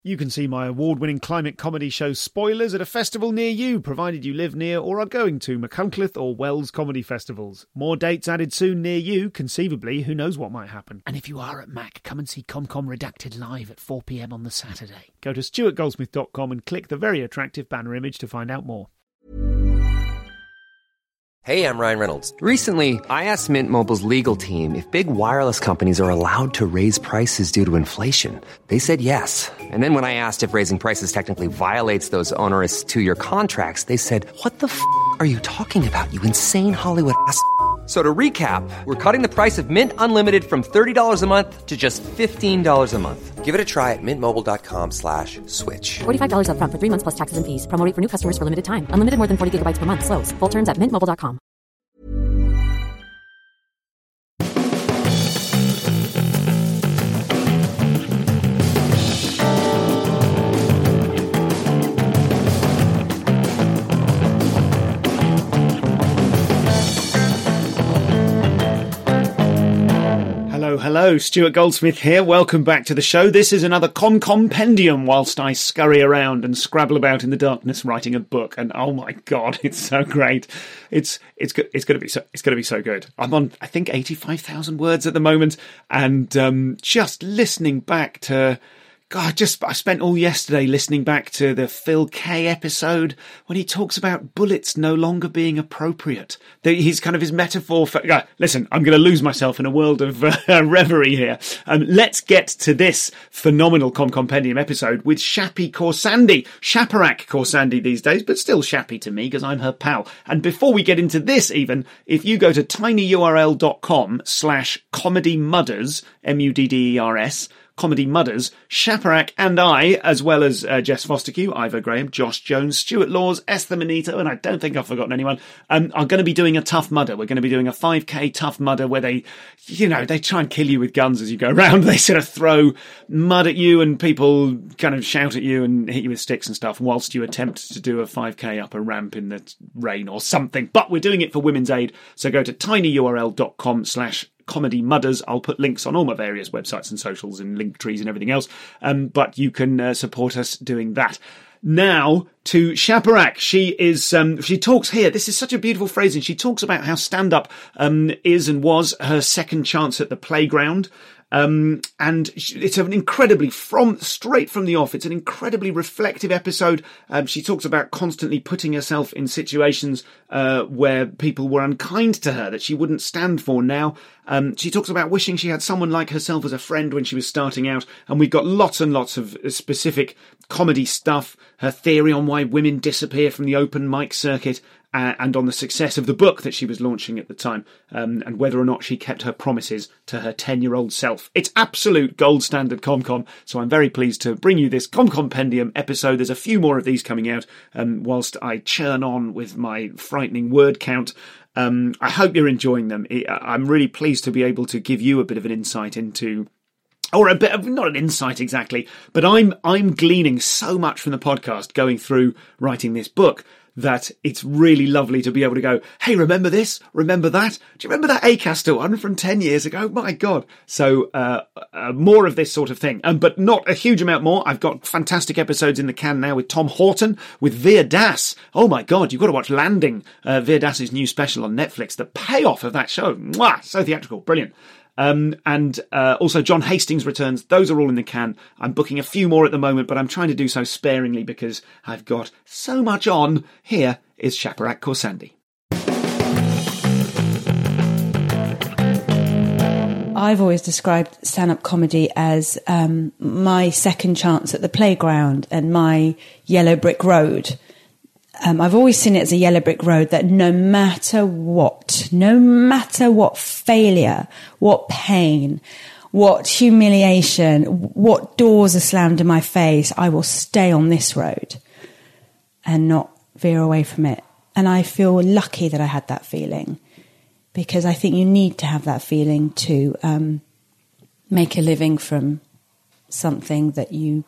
You can see my award-winning climate comedy show Spoilers at a festival near you, provided you live near or are going to Machynlleth or Wells comedy festivals. More dates added soon near you. Conceivably, who knows what might happen. And if you are at Mac, come and see ComCom Redacted live at 4 p.m. on the Saturday. Go to stuartgoldsmith.com and click the very attractive banner image to find out more. Hey, I'm Ryan Reynolds. Recently, I asked Mint Mobile's legal team if big wireless companies are allowed to raise prices due to inflation. They said yes. And then when I asked if raising prices technically violates those onerous two-year contracts, they said, what the f*** are you talking about, you insane Hollywood ass f- So to recap, we're cutting the price of Mint Unlimited from $30 a month to just $15 a month. Give it a try at mintmobile.com/switch. $45 up front for 3 months plus taxes and fees. Promo rate for new customers for limited time. Unlimited more than 40 gigabytes per month. Slows full terms at mintmobile.com. Hello, Stuart Goldsmith here. Welcome back to the show. This is another Compendium whilst I scurry around and scrabble about in the darkness writing a book. And oh my God, it's so great. It's going to be so good. I'm on, I think, 85,000 words at the moment, and just listening back to. God, I spent all yesterday listening back to the Phil Kay episode when he talks about bullets no longer being appropriate. He's kind of his metaphor for... listen, I'm going to lose myself in a world of reverie here. Let's get to this phenomenal Compendium episode with Shappi Khorsandi. Shaparak Khorsandi these days, but still Shappi to me because I'm her pal. And before we get into this even, if you go to tinyurl.com/comedymudders, MUDDERS, Comedy Mudders, Shaparak and I, as well as Jess Fosterque, Ivor Graham, Josh Jones, Stuart Laws, Esther Manito, and I don't think I've forgotten anyone, are going to be doing a Tough Mudder. We're going to be doing a 5K Tough Mudder where they try and kill you with guns as you go around. They sort of throw mud at you and people kind of shout at you and hit you with sticks and stuff whilst you attempt to do a 5K up a ramp in the rain or something. But we're doing it for Women's Aid, so go to tinyurl.com/Comedy Mudders. I'll put links on all my various websites and socials and link trees and everything else. But you can support us doing that. Now to Shaparak. She talks here. This is such a beautiful phrasing. She talks about how stand-up is and was her second chance at the playground. And it's an incredibly, straight from the off, it's an incredibly reflective episode. She talks about constantly putting herself in situations where people were unkind to her that she wouldn't stand for now. She talks about wishing she had someone like herself as a friend when she was starting out. And we've got lots and lots of specific comedy stuff, her theory on why women disappear from the open mic circuit, and on the success of the book that she was launching at the time, and whether or not she kept her promises to her 10-year-old self. It's absolute gold standard ComCom, so I'm very pleased to bring you this Compendium episode. There's a few more of these coming out whilst I churn on with my frightening word count. I hope you're enjoying them. I'm really pleased to be able to give you a bit of an insight into... Or a bit of, not an insight exactly, but I'm gleaning so much from the podcast going through writing this book that it's really lovely to be able to go, hey, remember this? Remember that? Do you remember that Acaster one from 10 years ago? My God. So more of this sort of thing, but not a huge amount more. I've got fantastic episodes in the can now with Tom Horton, with Veer Das. Oh my God, you've got to watch Landing, Veer Das's new special on Netflix. The payoff of that show, mwah, so theatrical, brilliant. And also John Hastings returns. Those are all in the can. I'm booking a few more at the moment, but I'm trying to do so sparingly because I've got so much on. Here is Shaparak Khorsandi. I've always described stand-up comedy as my second chance at the playground and my yellow brick road. I've always seen it as a yellow brick road that no matter what failure, what pain, what humiliation, what doors are slammed in my face, I will stay on this road and not veer away from it. And I feel lucky that I had that feeling, because I think you need to have that feeling to make a living from something that you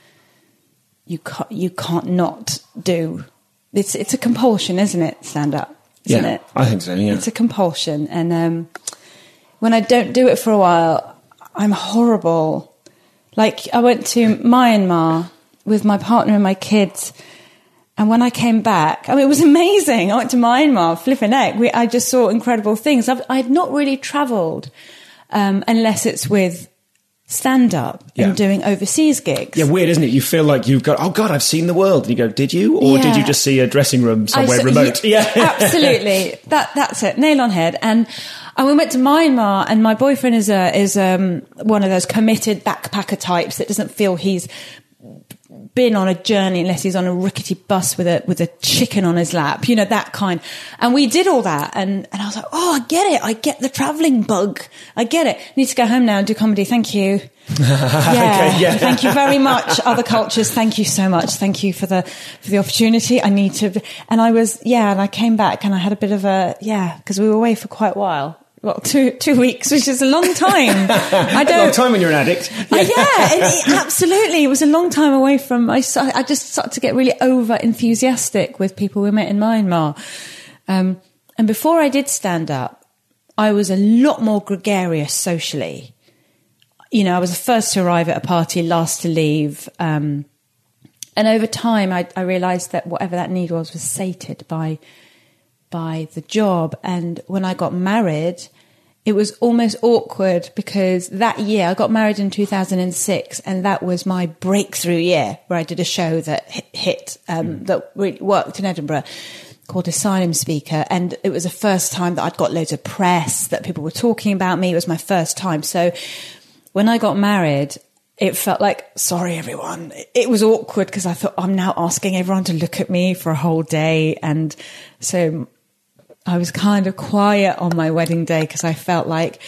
can't not do. It's a compulsion, isn't it? Stand up, isn't it? I think so. Yeah, it's a compulsion, and when I don't do it for a while, I'm horrible. Like, I went to Myanmar with my partner and my kids, and when I came back, I mean, it was amazing. I went to Myanmar, flipping heck. I just saw incredible things. I'd not really travelled unless it's with stand-up and doing overseas gigs. Yeah, weird, isn't it? You feel like you've got, oh God, I've seen the world. And you go, did you? Or did you just see a dressing room somewhere remote? Yeah, absolutely. That's it. Nail on head. And we went to Myanmar, and my boyfriend is one of those committed backpacker types that doesn't feel he's been on a journey unless he's on a rickety bus with a chicken on his lap, you know, that kind. And we did all that, and I was like, oh, I get it. I get the travelling bug. I get it. Need to go home now and do comedy. Thank you. Thank you very much. Other cultures, thank you so much. Thank you for the opportunity. I need to. And I came back, and I had a bit of because we were away for quite a while. Well, 2 weeks, which is a long time. A long time when you're an addict. Absolutely. It was a long time away from. I just started to get really over enthusiastic with people we met in Myanmar. And before I did stand up, I was a lot more gregarious socially. You know, I was the first to arrive at a party, last to leave. And over time, I realised that whatever that need was sated by the job. And when I got married, it was almost awkward because that year, I got married in 2006, and that was my breakthrough year where I did a show that hit, that really worked in Edinburgh, called Asylum Speaker. And it was the first time that I'd got loads of press, that people were talking about me. It was my first time. So when I got married, it felt like, sorry, everyone. It was awkward because I thought, I'm now asking everyone to look at me for a whole day. And so I was kind of quiet on my wedding day because I felt like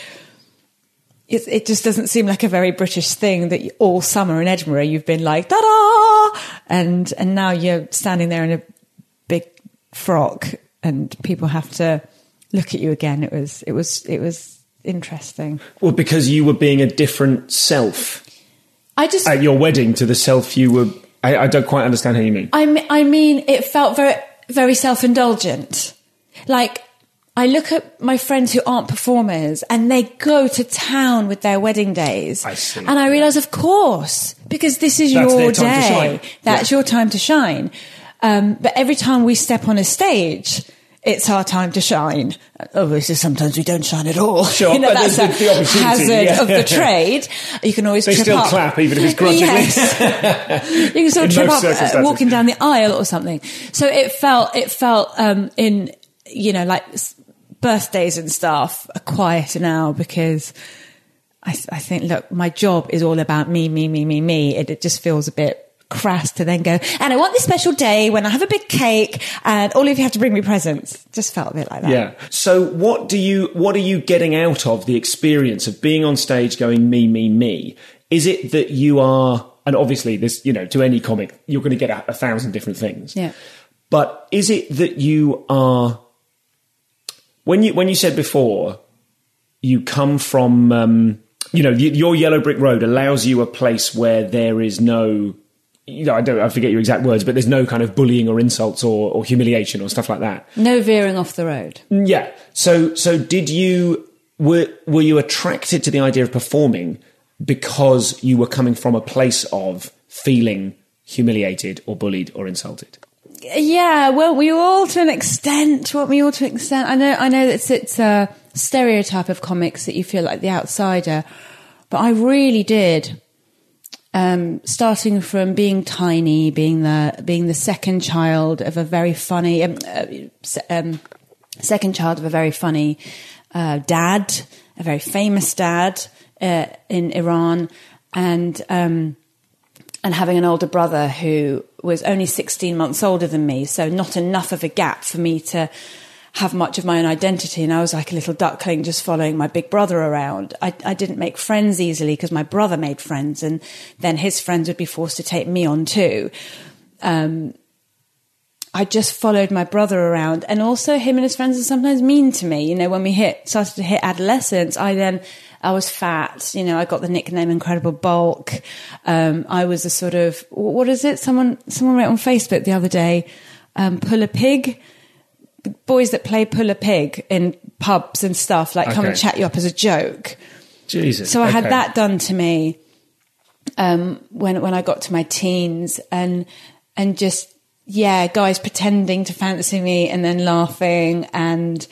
it just doesn't seem like a very British thing that all summer in Edinburgh you've been like, ta-da! And now you're standing there in a big frock and people have to look at you again. It was interesting. Well, because you were being a different self. At your wedding to the self you were. I don't quite understand how you mean. I mean, it felt very, very self-indulgent. Like, I look at my friends who aren't performers and they go to town with their wedding days. I see. And I realise, of course, because this is That's your their time to day. shine. That's your time to shine. But every time we step on a stage, it's our time to shine. Obviously, sometimes we don't shine at all. Sure, you know, but that's there's the opportunity, hazard of the trade. You can always They trip still up. clap, even if it's grudgingly. Yes. You can still In trip most up circumstances. walking down the aisle or something. So it felt in, you know, like birthdays and stuff are quieter now because I think, look, my job is all about me. It just feels a bit crass to then go, and I want this special day when I have a big cake and all of you have to bring me presents. Just felt a bit like that. Yeah. So what are you getting out of the experience of being on stage going me? Is it that you are, and obviously this, you know, to any comic, you're going to get 1,000 different things. Yeah. But is it that you are, when you said before, you come from, you know, your Yellow Brick Road allows you a place where there is no, you know, I forget your exact words, but there's no kind of bullying or insults or humiliation or stuff like that. No veering off the road. Yeah. So did you, were you attracted to the idea of performing because you were coming from a place of feeling humiliated or bullied or insulted? Yeah, well, we all to an extent. I know that it's a stereotype of comics that you feel like the outsider, but I really did. Starting from being tiny, being the second child of a very funny dad, a very famous dad in Iran, and having an older brother who was only 16 months older than me, so not enough of a gap for me to have much of my own identity. And I was like a little duckling just following my big brother around. I didn't make friends easily because my brother made friends and then his friends would be forced to take me on too. I just followed my brother around, and also him and his friends are sometimes mean to me. You know, when we started to hit adolescence, I was fat. You know, I got the nickname Incredible Bulk. I was a sort of, what is it? Someone wrote on Facebook the other day, pull a pig. Boys that play pull a pig in pubs and stuff, like come and chat you up as a joke. Jesus. So I had that done to me. when I got to my teens, and just, guys pretending to fancy me and then laughing, and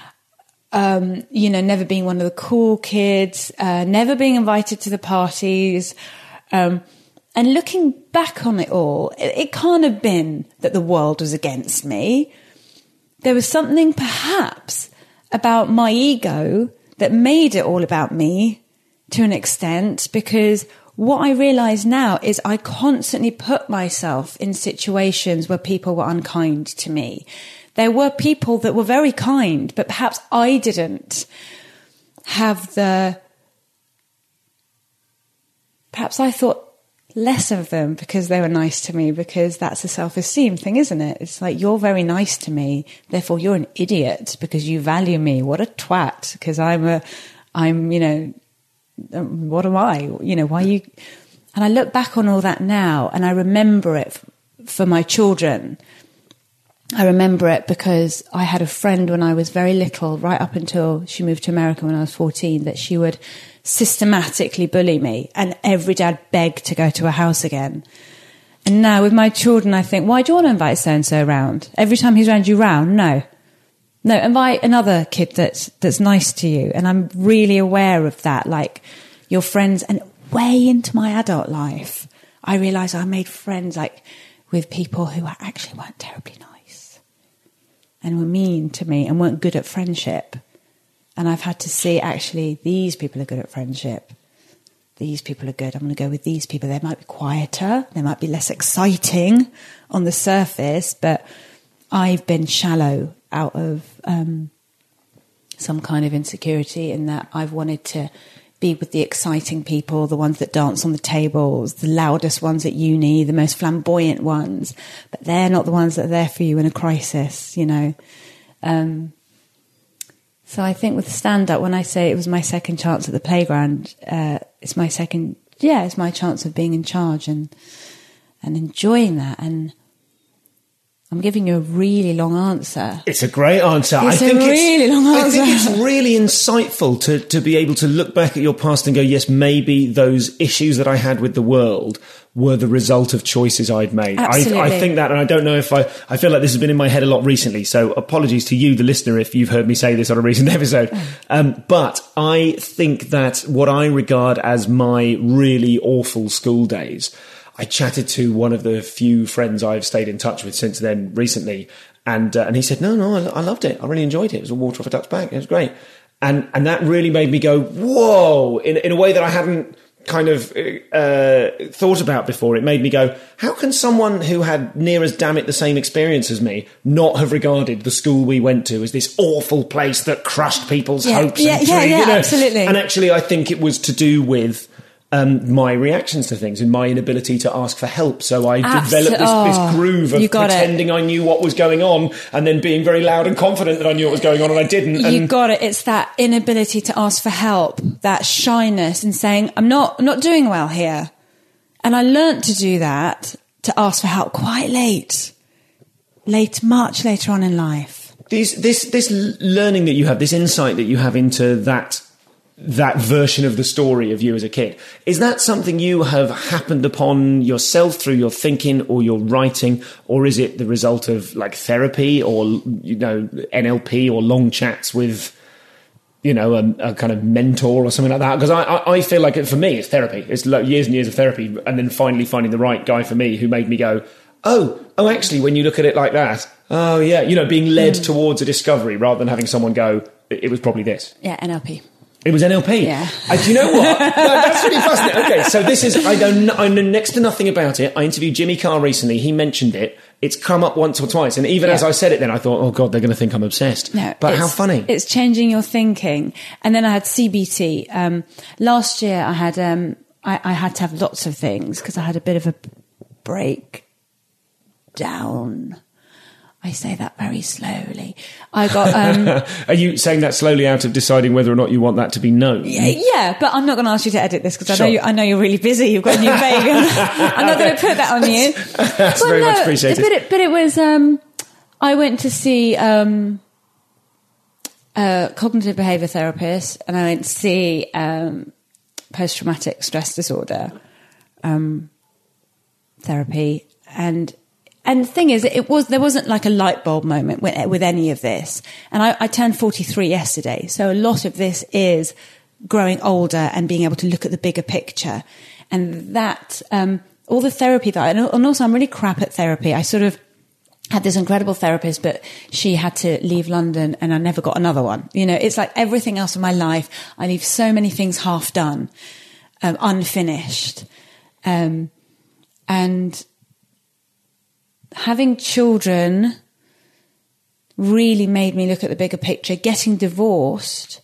never being one of the cool kids, never being invited to the parties, and looking back on it all, it can't have been that the world was against me. There was something perhaps about my ego that made it all about me to an extent, because what I realise now is I constantly put myself in situations where people were unkind to me. There were people that were very kind, but perhaps I didn't have perhaps I thought less of them because they were nice to me, because that's a self-esteem thing, isn't it? It's like, you're very nice to me, therefore you're an idiot because you value me. What a twat, because I'm what am I? Why you? And I look back on all that now, and I remember it for my children. I remember it because I had a friend when I was very little, right up until she moved to America when I was 14, that she would systematically bully me, and every day I'd beg to go to her house again. And now with my children, I think, why do you want to invite so-and-so around? Every time he's around, you round? No, invite another kid that's nice to you. And I'm really aware of that, like your friends. And way into my adult life, I realised I made friends like with people who actually weren't terribly nice and were mean to me and weren't good at friendship. And I've had to see, actually, these people are good at friendship. These people are good. I'm going to go with these people. They might be quieter. They might be less exciting on the surface, but I've been shallow out of some kind of insecurity, in that I've wanted to be with the exciting people, the ones that dance on the tables, the loudest ones at uni, the most flamboyant ones, but they're not the ones that are there for you in a crisis, So I think with stand-up, when I say it was my second chance at the playground, it's my chance of being in charge and enjoying that. And I'm giving you a really long answer. It's a great answer. I think it's really insightful to be able to look back at your past and go, yes, maybe those issues that I had with the world were the result of choices I'd made. I think that, and I don't know if I feel like this has been in my head a lot recently, so apologies to you, the listener, if you've heard me say this on a recent episode. But I think that what I regard as my really awful school days, I chatted to one of the few friends I've stayed in touch with since then recently, and he said, no, I loved it. I really enjoyed it. It was a water off a duck's back. It was great. And that really made me go, whoa, in a way that I hadn't kind of thought about before. It made me go, how can someone who had near as damn it the same experience as me not have regarded the school we went to as this awful place that crushed people's hopes and dreams? Absolutely. And actually, I think it was to do with my reactions to things and my inability to ask for help. So I developed this groove of pretending I knew what was going on and then being very loud and confident that I knew what was going on, and I didn't. You got it. It's that inability to ask for help, that shyness, and saying, I'm not doing well here. And I learnt to do that, to ask for help quite much later on in life. This learning that you have, this insight that you have into that version of the story of you as a kid, is that something you have happened upon yourself through your thinking or your writing, or is it the result of like therapy or NLP or long chats with a kind of mentor or something like that? Because I feel like for me it's therapy. It's like years and years of therapy, and then finally finding the right guy for me who made me go, oh actually, when you look at it like that, oh yeah, being led towards a discovery rather than having someone go, it was probably this. Yeah, NLP. It was NLP. Yeah. Do you know what? No, that's really fascinating. Okay, so this is, I know next to nothing about it. I interviewed Jimmy Carr recently. He mentioned it. It's come up once or twice. And even as I said it then, I thought, oh God, they're going to think I'm obsessed. No, but how funny. It's changing your thinking. And then I had CBT. Last year I had to have lots of things because I had a bit of a breakdown. I say that very slowly. I got. Are you saying that slowly out of deciding whether or not you want that to be known? Yeah, but I'm not going to ask you to edit this because Sure. I know you're really busy. You've got a new baby. I'm not going to put that on you. That's very much appreciated. But it was. I went to see a cognitive behaviour therapist, and I went to see post-traumatic stress disorder. therapy. And the thing is, there wasn't like a light bulb moment with any of this. And I turned 43 yesterday. So a lot of this is growing older and being able to look at the bigger picture. And that, all the therapy and also I'm really crap at therapy. I sort of had this incredible therapist, but she had to leave London and I never got another one. You know, it's like everything else in my life. I leave so many things half done, unfinished. And having children really made me look at the bigger picture. Getting divorced,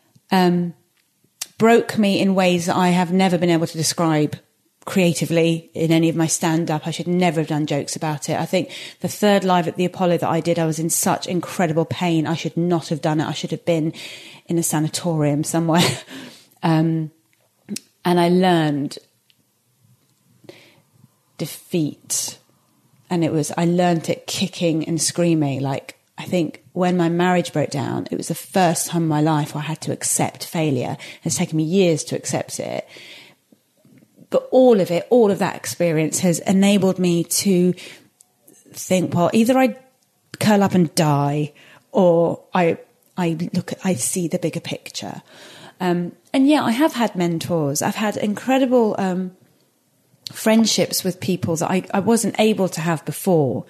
broke me in ways that I have never been able to describe creatively in any of my stand-up. I should never have done jokes about it. I think the third live at the Apollo that I did, I was in such incredible pain. I should not have done it. I should have been in a sanatorium somewhere. And I learned defeat. And I learned it kicking and screaming. Like, I think when my marriage broke down, it was the first time in my life where I had to accept failure. It's taken me years to accept it. But all of that experience has enabled me to think, well, either I curl up and die or I see the bigger picture. And yeah, I have had mentors. I've had incredible friendships with people that I wasn't able to have before.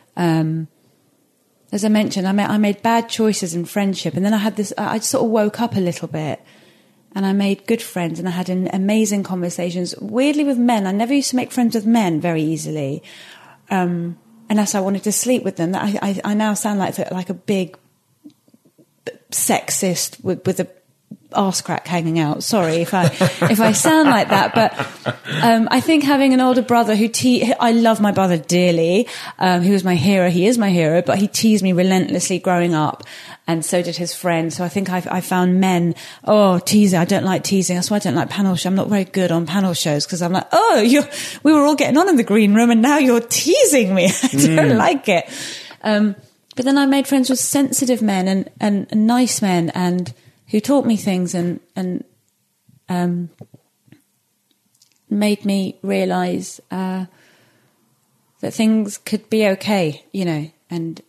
As I mentioned, I made bad choices in friendship. And then I sort of woke up a little bit. And I made good friends and I had amazing conversations, weirdly with men. I never used to make friends with men very easily. Unless I wanted to sleep with them. I now sound like a big sexist with a arse crack hanging out. Sorry if I sound like that, but I think having an older brother I love my brother dearly. He was my hero. He is my hero, but he teased me relentlessly growing up. And so did his friend. So I think I found men, teasing. I don't like teasing. That's why I don't like panel shows. I'm not very good on panel shows because I'm like, we were all getting on in the green room and now you're teasing me. I don't like it. But then I made friends with sensitive men and nice men and who taught me things and made me realize that things could be okay, you know, and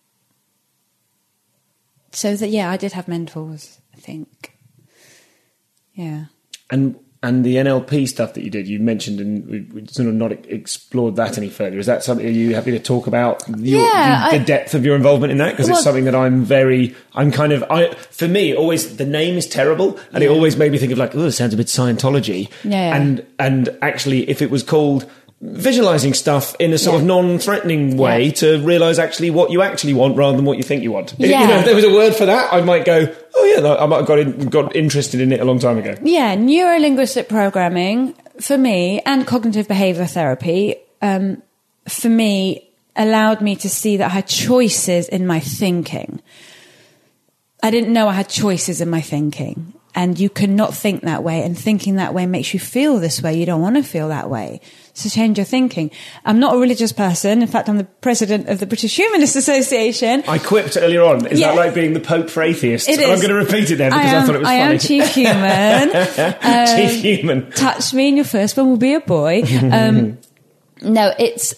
so that, yeah, I did have mentors, I think. Yeah. And the NLP stuff that you did, you mentioned, and we sort of not explored that any further. Is that something, are you happy to talk about the depth of your involvement in that? Because it's something that for me, always, the name is terrible. And it always made me think of like, it sounds a bit Scientology. Yeah. And actually, if it was called visualizing stuff in a sort of non-threatening way to realise actually what you actually want rather than what you think you want. Yeah. You know, if there was a word for that, I might go, I might have got interested in it a long time ago. Yeah, neuro-linguistic programming, for me, and cognitive behaviour therapy, for me, allowed me to see that I had choices in my thinking. I didn't know I had choices in my thinking. And you cannot think that way, and thinking that way makes you feel this way. You don't want to feel that way. So change your thinking. I'm not a religious person. In fact, I'm the president of the British Humanist Association. I quipped earlier on. Is that like being the Pope for atheists? It is. I'm going to repeat it then because I thought it was funny. I am Chief Human. Chief Human. Touch me and your first one will be a boy. No, it's...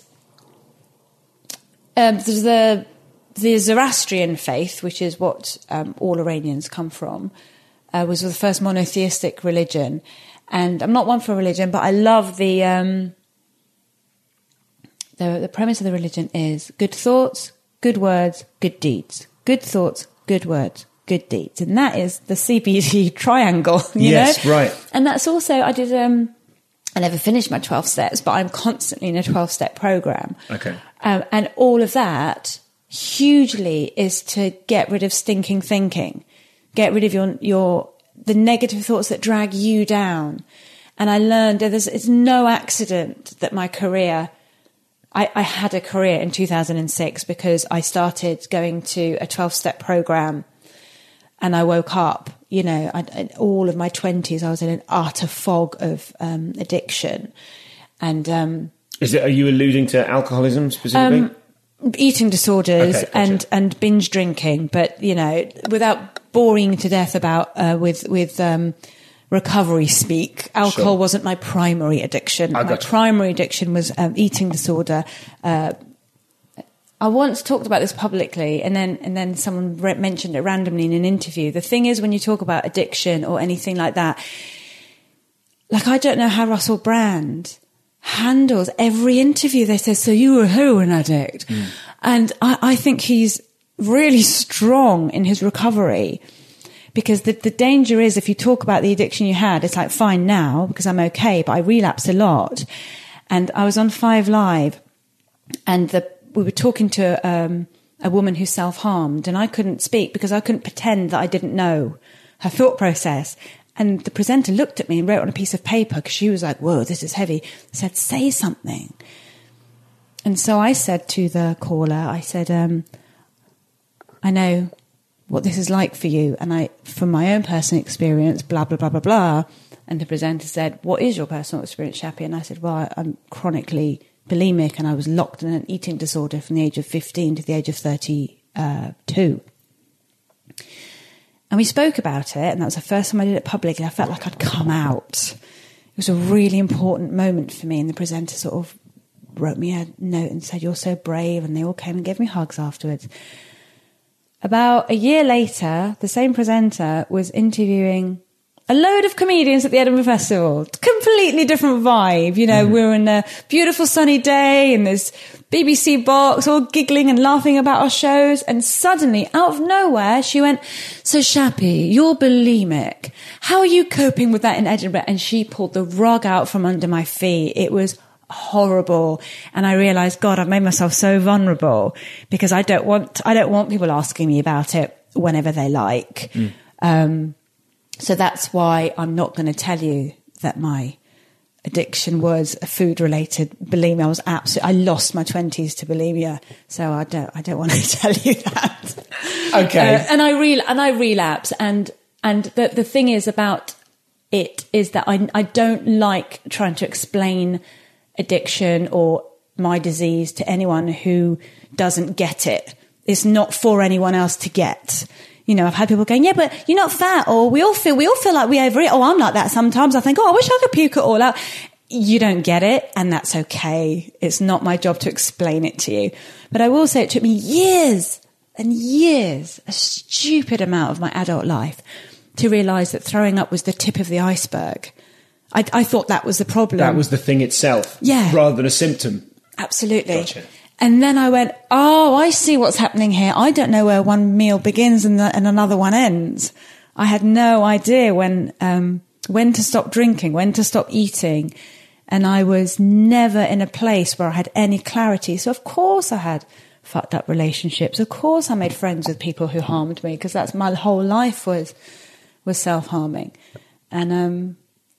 there's the Zoroastrian faith, which is what all Iranians come from, was the first monotheistic religion. And I'm not one for religion, but I love the premise of the religion is good thoughts, good words, good deeds. Good thoughts, good words, good deeds. And that is the CBT triangle, you know? Right. And that's also, I did, I never finished my 12 steps, but I'm constantly in a 12-step program. Okay. And all of that hugely is to get rid of stinking thinking. Get rid of the negative thoughts that drag you down. And I learned that it's no accident that my career, I had a career in 2006 because I started going to a 12-step program and I woke up, you know, all of my 20s, I was in an utter fog of addiction. And are you alluding to alcoholism specifically? Eating disorders, okay, gotcha. and binge drinking, but, you know, without boring to death about with recovery speak. Alcohol wasn't my primary addiction. My primary addiction was eating disorder. I once talked about this publicly, and then someone mentioned it randomly in an interview. The thing is, when you talk about addiction or anything like that, like, I don't know how Russell Brand handles every interview. They say, so you were a heroin addict. And I think he's really strong in his recovery, because the danger is, if you talk about the addiction you had, it's like, fine now because I'm okay, but I relapse a lot. And I was on 5 Live, and we were talking to a woman who self-harmed, and I couldn't speak because I couldn't pretend that I didn't know her thought process. And the presenter looked at me and wrote on a piece of paper, because she was like, whoa, this is heavy. Said, say something. And so I said to the caller, I said, I know what this is like for you. And from my own personal experience, blah, blah, blah, blah, blah. And the presenter said, what is your personal experience, Shappy? And I said, well, I'm chronically bulimic, and I was locked in an eating disorder from the age of 15 to the age of 32. And we spoke about it, and that was the first time I did it publicly. I felt like I'd come out. It was a really important moment for me, and the presenter sort of wrote me a note and said, you're so brave, and they all came and gave me hugs afterwards. About a year later, the same presenter was interviewing a load of comedians at the Edinburgh Festival. Completely different vibe. You know, we were in a beautiful sunny day in this BBC box, all giggling and laughing about our shows. And suddenly, out of nowhere, she went, so Shappy, you're bulimic. How are you coping with that in Edinburgh? And she pulled the rug out from under my feet. It was horrible. And I realized, God, I've made myself so vulnerable, because I don't want people asking me about it whenever they like. So that's why I'm not going to tell you that my addiction was a food-related bulimia. I lost my 20s to bulimia, so I don't want to tell you that. Okay. And I relapse, and the thing is about it is that I don't like trying to explain addiction or my disease to anyone who doesn't get it. It's not for anyone else to get. You know, I've had people going, yeah, but you're not fat, or we all feel like we overeat. Oh, I'm like that sometimes. I think, I wish I could puke it all out. You don't get it, and that's okay. It's not my job to explain it to you. But I will say it took me years and years, a stupid amount of my adult life, to realise that throwing up was the tip of the iceberg. I thought that was the problem. That was the thing itself, rather than a symptom. Absolutely. Gotcha. And then I went, oh, I see what's happening here. I don't know where one meal begins and another one ends. I had no idea when to stop drinking, when to stop eating. And I was never in a place where I had any clarity. So of course I had fucked up relationships. Of course I made friends with people who harmed me, because that's my whole life was self-harming. And,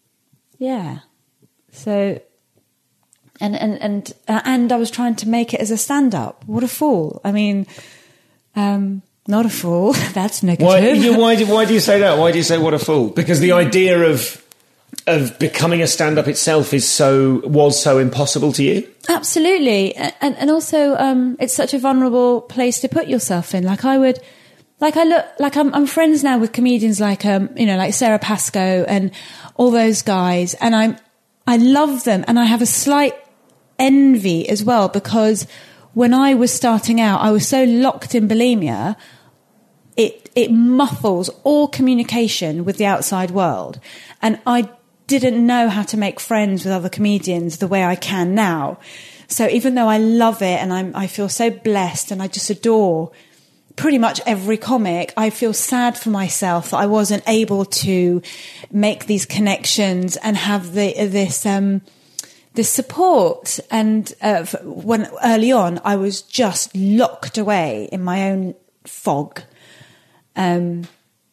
so... And I was trying to make it as a stand-up. What a fool. I mean, not a fool. That's negative. Why do you say that? Why do you say what a fool? Because the idea of becoming a stand-up itself was so impossible to you? Absolutely. And also, it's such a vulnerable place to put yourself in. I'm friends now with comedians like Sarah Pascoe and all those guys. And I love them. And I have a slight envy as well, because when I was starting out, I was so locked in bulimia, it muffles all communication with the outside world. And I didn't know how to make friends with other comedians the way I can now. So even though I love it and I feel so blessed and I just adore pretty much every comic, I feel sad for myself that I wasn't able to make these connections and have this support. And when early on, I was just locked away in my own fog, and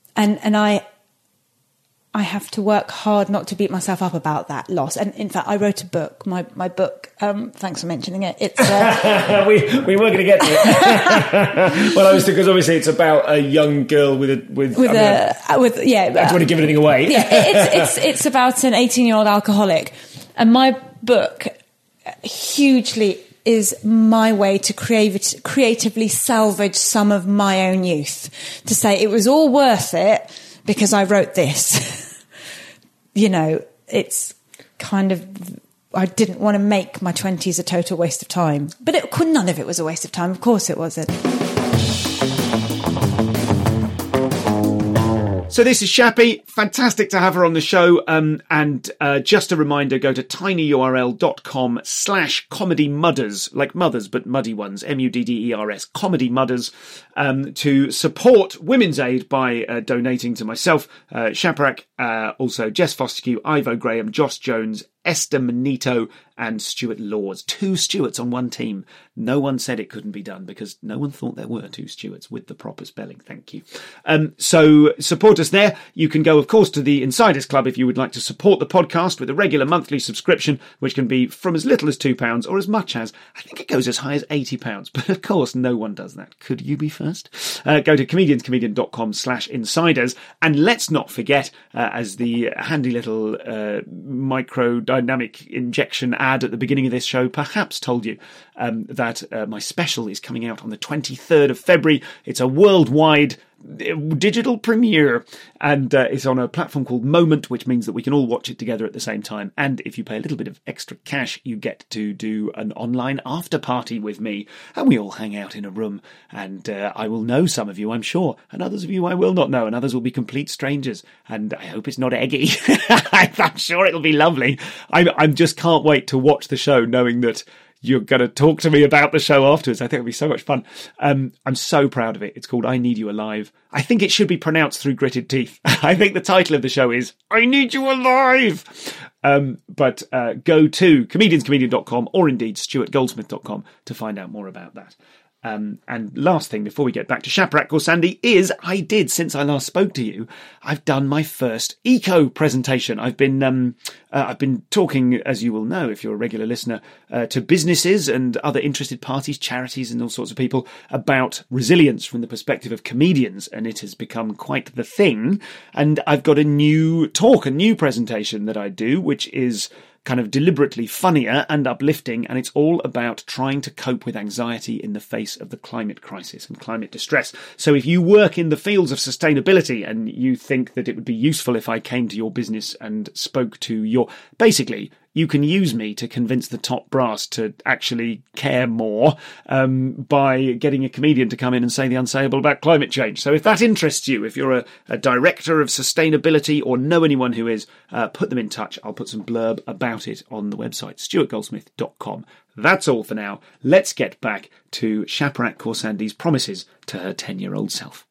I have to work hard not to beat myself up about that loss. And in fact, I wrote a book. My book. Thanks for mentioning it. It's we were going to get to it. Well, because obviously it's about a young girl with. I don't want to give anything away. Yeah, it's about an 18-year-old alcoholic, and my book hugely is my way to creatively salvage some of my own youth. To say it was all worth it because I wrote this. it's kind of, I didn't want to make my 20s a total waste of time. But none of it was a waste of time. Of course it wasn't. So this is Shappy. Fantastic to have her on the show. And just a reminder, go to tinyurl.com/comedy mudders, like mothers, but muddy ones, MUDDERS, comedy mudders, to support Women's Aid by donating to myself, Shaparak, also Jess Fostekew, Ivo Graham, Josh Jones, Esther Manito and Stuart Laws. 2 Stuarts on one team. No one said it couldn't be done because no one thought there were 2 Stuarts with the proper spelling. Thank you. So support us there. You can go, of course, to the Insiders Club if you would like to support the podcast with a regular monthly subscription, which can be from as little as £2 or as much as, I think it goes as high as £80. But of course, no one does that. Could you be first? Go to comedianscomedian.com/insiders. And let's not forget, as the handy little microdynamic injection ad at the beginning of this show perhaps told you, that my special is coming out on the 23rd of February. It's a worldwide digital premiere, and it's on a platform called Moment, which means that we can all watch it together at the same time. And if you pay a little bit of extra cash, you get to do an online after party with me, and we all hang out in a room, and I will know some of you, I'm sure, and others of you I will not know, and others will be complete strangers, and I hope it's not eggy. I'm sure it'll be lovely. I just can't wait to watch the show knowing that you're going to talk to me about the show afterwards. I think it'll be so much fun. I'm so proud of it. It's called I Need You Alive. I think it should be pronounced through gritted teeth. I think the title of the show is I Need You Alive. But go to comedianscomedian.com or indeed stuartgoldsmith.com to find out more about that. And last thing before we get back to Shaparak Khorsandi is since I last spoke to you, I've done my first eco presentation. I've been talking, as you will know, if you're a regular listener, to businesses and other interested parties, charities and all sorts of people about resilience from the perspective of comedians. And it has become quite the thing. And I've got a new presentation that I do, which is kind of deliberately funnier and uplifting, and it's all about trying to cope with anxiety in the face of the climate crisis and climate distress. So if you work in the fields of sustainability and you think that it would be useful if I came to your business and spoke to basically, you can use me to convince the top brass to actually care more by getting a comedian to come in and say the unsayable about climate change. So if that interests you, if you're a director of sustainability or know anyone who is, put them in touch. I'll put some blurb about it on the website, stuartgoldsmith.com. That's all for now. Let's get back to Shaparak Khoursandi's promises to her 10-year-old self.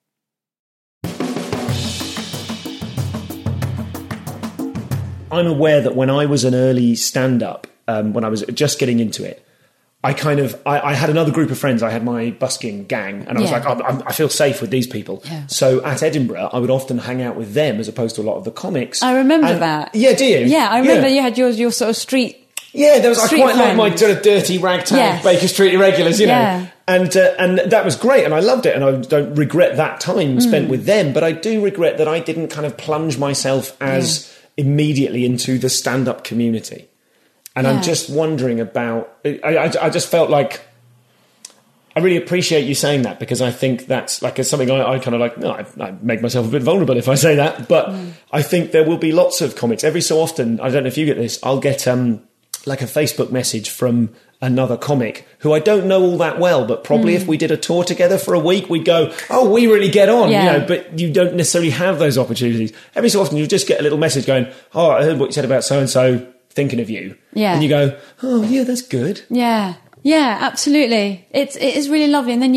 I'm aware that when I was an early stand-up, when I was just getting into it, I had another group of friends. I had my busking gang, and I was like, I feel safe with these people. Yeah. So at Edinburgh, I would often hang out with them as opposed to a lot of the comics. I remember that. Yeah, do you? Yeah, I remember you had your sort of street. Yeah, I quite like my sort of dirty ragtag Baker Street irregulars, you know. And that was great, and I loved it, and I don't regret that time spent with them, but I do regret that I didn't kind of plunge myself as immediately into the stand-up community. And I'm just wondering about... I just felt like... I really appreciate you saying that, because I think that's like something I kind of like... No, I make myself a bit vulnerable if I say that, but I think there will be lots of comics. Every so often, I don't know if you get this, I'll get like a Facebook message from another comic who I don't know all that well, but probably if we did a tour together for a week, we'd go, oh, we really get on, you know, but you don't necessarily have those opportunities. Every so often you just get a little message going, oh, I heard what you said about so-and-so, thinking of you. Yeah. And you go, oh, yeah, that's good. Yeah. Yeah, absolutely. It is really lovely. And then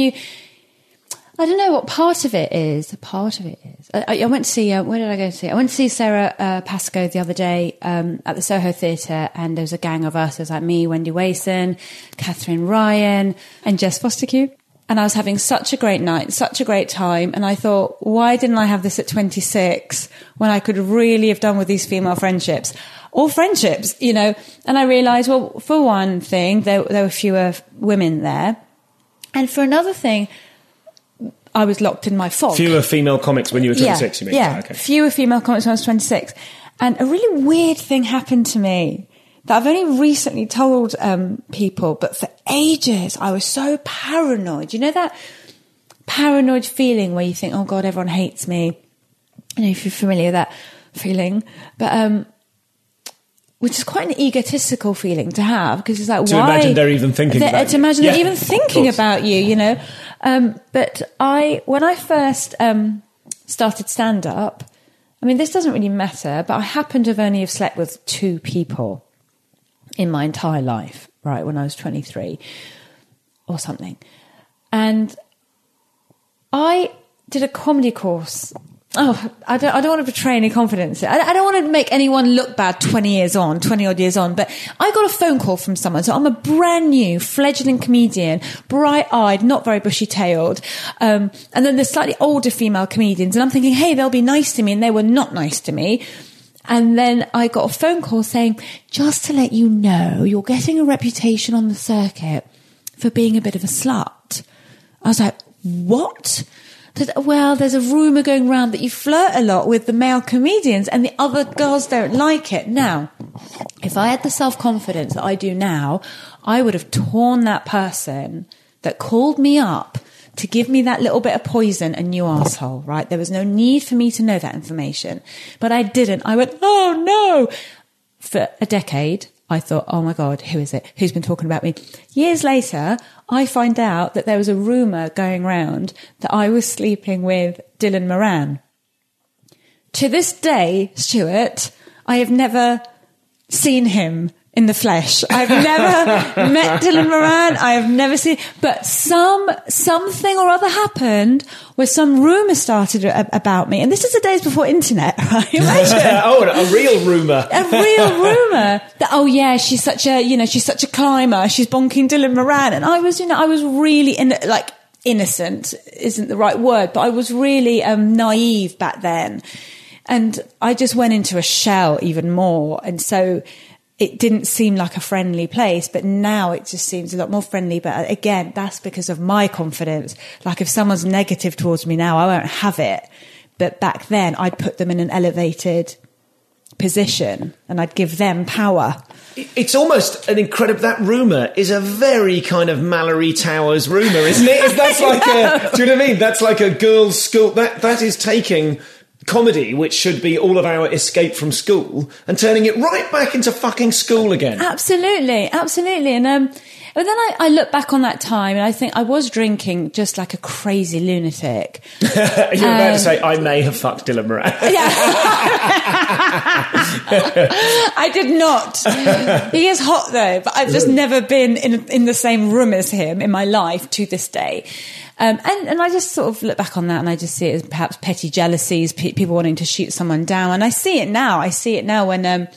I don't know what part of it is. I went to see, where did I go to see? I went to see Sarah Pascoe the other day at the Soho Theatre, and there was a gang of us. There was like me, Wendy Wason, Catherine Ryan, and Jess Fostekew. And I was having such a great night, such a great time. And I thought, why didn't I have this at 26 when I could really have done with these female friendships? Or friendships, you know. And I realised, well, for one thing, there were fewer women there. And for another thing, I was locked in my fog. Fewer female comics when you were 26, you mean? Yeah, okay. Fewer female comics when I was 26. And a really weird thing happened to me that I've only recently told people, but for ages I was so paranoid. You know that paranoid feeling where you think, oh God, everyone hates me? I don't know if you're familiar with that feeling. But which is quite an egotistical feeling to have, because it's like, to why? Imagine they're even thinking about you. To imagine they're even thinking about you, you know. But when I first started stand-up, I mean, this doesn't really matter, but I happen to have slept with 2 people in my entire life, right, when I was 23 or something. And I did a comedy course. Oh, I don't want to betray any confidence. I don't want to make anyone look bad 20 odd years on, but I got a phone call from someone. So I'm a brand new fledgling comedian, bright-eyed, not very bushy-tailed. And then there's slightly older female comedians, and I'm thinking, hey, they'll be nice to me, and they were not nice to me. And then I got a phone call saying, just to let you know, you're getting a reputation on the circuit for being a bit of a slut. I was like, what? Well, there's a rumour going around that you flirt a lot with the male comedians and the other girls don't like it. Now, if I had the self-confidence that I do now, I would have torn that person that called me up to give me that little bit of poison a new arsehole, right? There was no need for me to know that information. But I didn't. I went, oh no! For a decade, I thought, oh my God, who is it? Who's been talking about me? Years later, I find out that there was a rumour going round that I was sleeping with Dylan Moran. To this day, Stuart, I have never seen him in the flesh. I've never met Dylan Moran. I have never seen, but something or other happened where some rumour started about me. And this is the days before internet, right? Imagine. Oh, a real rumour. A real rumour that, oh yeah, she's such a climber. She's bonking Dylan Moran. And I was really innocent isn't the right word, but I was really naive back then. And I just went into a shell even more. And so it didn't seem like a friendly place, but now it just seems a lot more friendly. But again, that's because of my confidence. Like if someone's negative towards me now, I won't have it. But back then I'd put them in an elevated position and I'd give them power. It's almost an incredible, that rumour is a very kind of Mallory Towers rumour, isn't it? That's like do you know what I mean? That's like a girls' school, that is taking comedy, which should be all of our escape from school, and turning it right back into fucking school again. Absolutely. And but then I look back on that time and I think I was drinking just like a crazy lunatic. You're about to say, I may have fucked Dylan Moran. Yeah. I did not. He is hot though, but I've just never been in the same room as him in my life to this day. And I just sort of look back on that and I just see it as perhaps petty jealousies, people wanting to shoot someone down. And I see it now. When,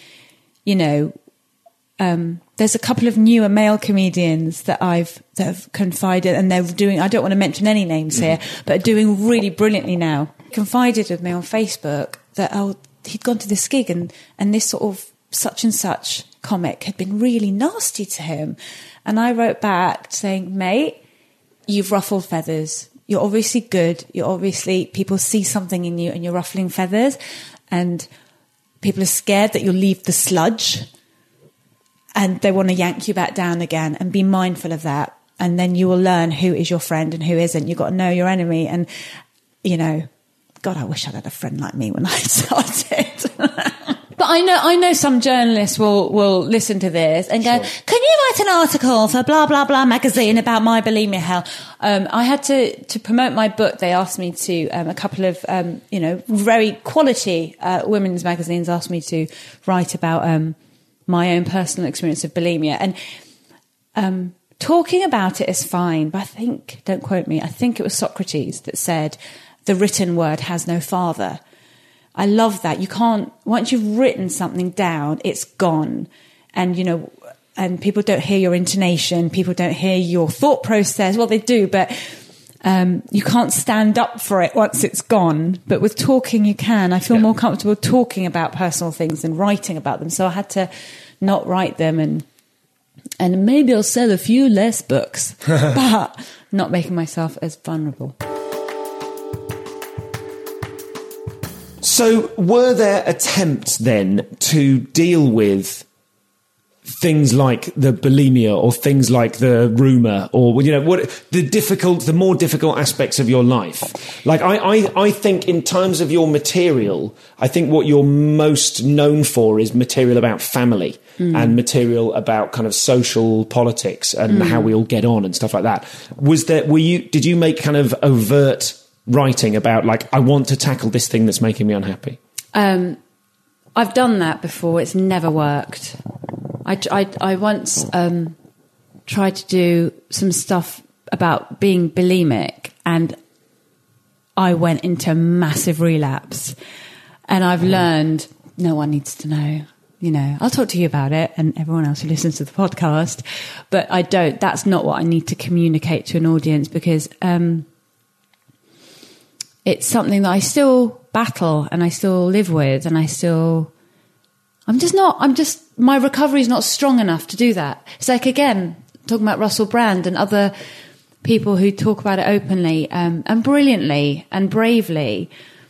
there's a couple of newer male comedians that have confided, and they're doing, I don't want to mention any names here, but are doing really brilliantly now. Confided with me on Facebook that, he'd gone to this gig and this sort of such and such comic had been really nasty to him. And I wrote back saying, mate, you've ruffled feathers. You're obviously good. People see something in you and you're ruffling feathers, and people are scared that you'll leave the sludge and they want to yank you back down again, and be mindful of that. And then you will learn who is your friend and who isn't. You've got to know your enemy. And, God, I wish I had a friend like me when I started. But I know some journalists will listen to this and go, sure, can you write an article for blah, blah, blah magazine about my bulimia hell? I had to promote my book. They asked me to, a couple of, very quality women's magazines asked me to write about my own personal experience of bulimia. And talking about it is fine, but I think, don't quote me, I think it was Socrates that said, the written word has no father. I love that. You can't, once you've written something down, it's gone. And, and people don't hear your intonation. People don't hear your thought process. Well, they do, but you can't stand up for it once it's gone. But with talking, you can. I feel more comfortable talking about personal things than writing about them. So I had to not write them, and maybe I'll sell a few less books, but not making myself as vulnerable. So were there attempts then to deal with things like the bulimia or things like the rumour or, the more difficult aspects of your life. Like, I think in terms of your material, I think what you're most known for is material about family and material about kind of social politics and how we all get on and stuff like that. Did you make kind of overt writing about, like, I want to tackle this thing that's making me unhappy? I've done that before. It's never worked. I once tried to do some stuff about being bulimic, and I went into massive relapse. And I've learned no one needs to know. I'll talk to you about it and everyone else who listens to the podcast, but I don't. That's not what I need to communicate to an audience, because it's something that I still battle and I still live with, and my recovery is not strong enough to do that. It's like, again, talking about Russell Brand and other people who talk about it openly and brilliantly and bravely.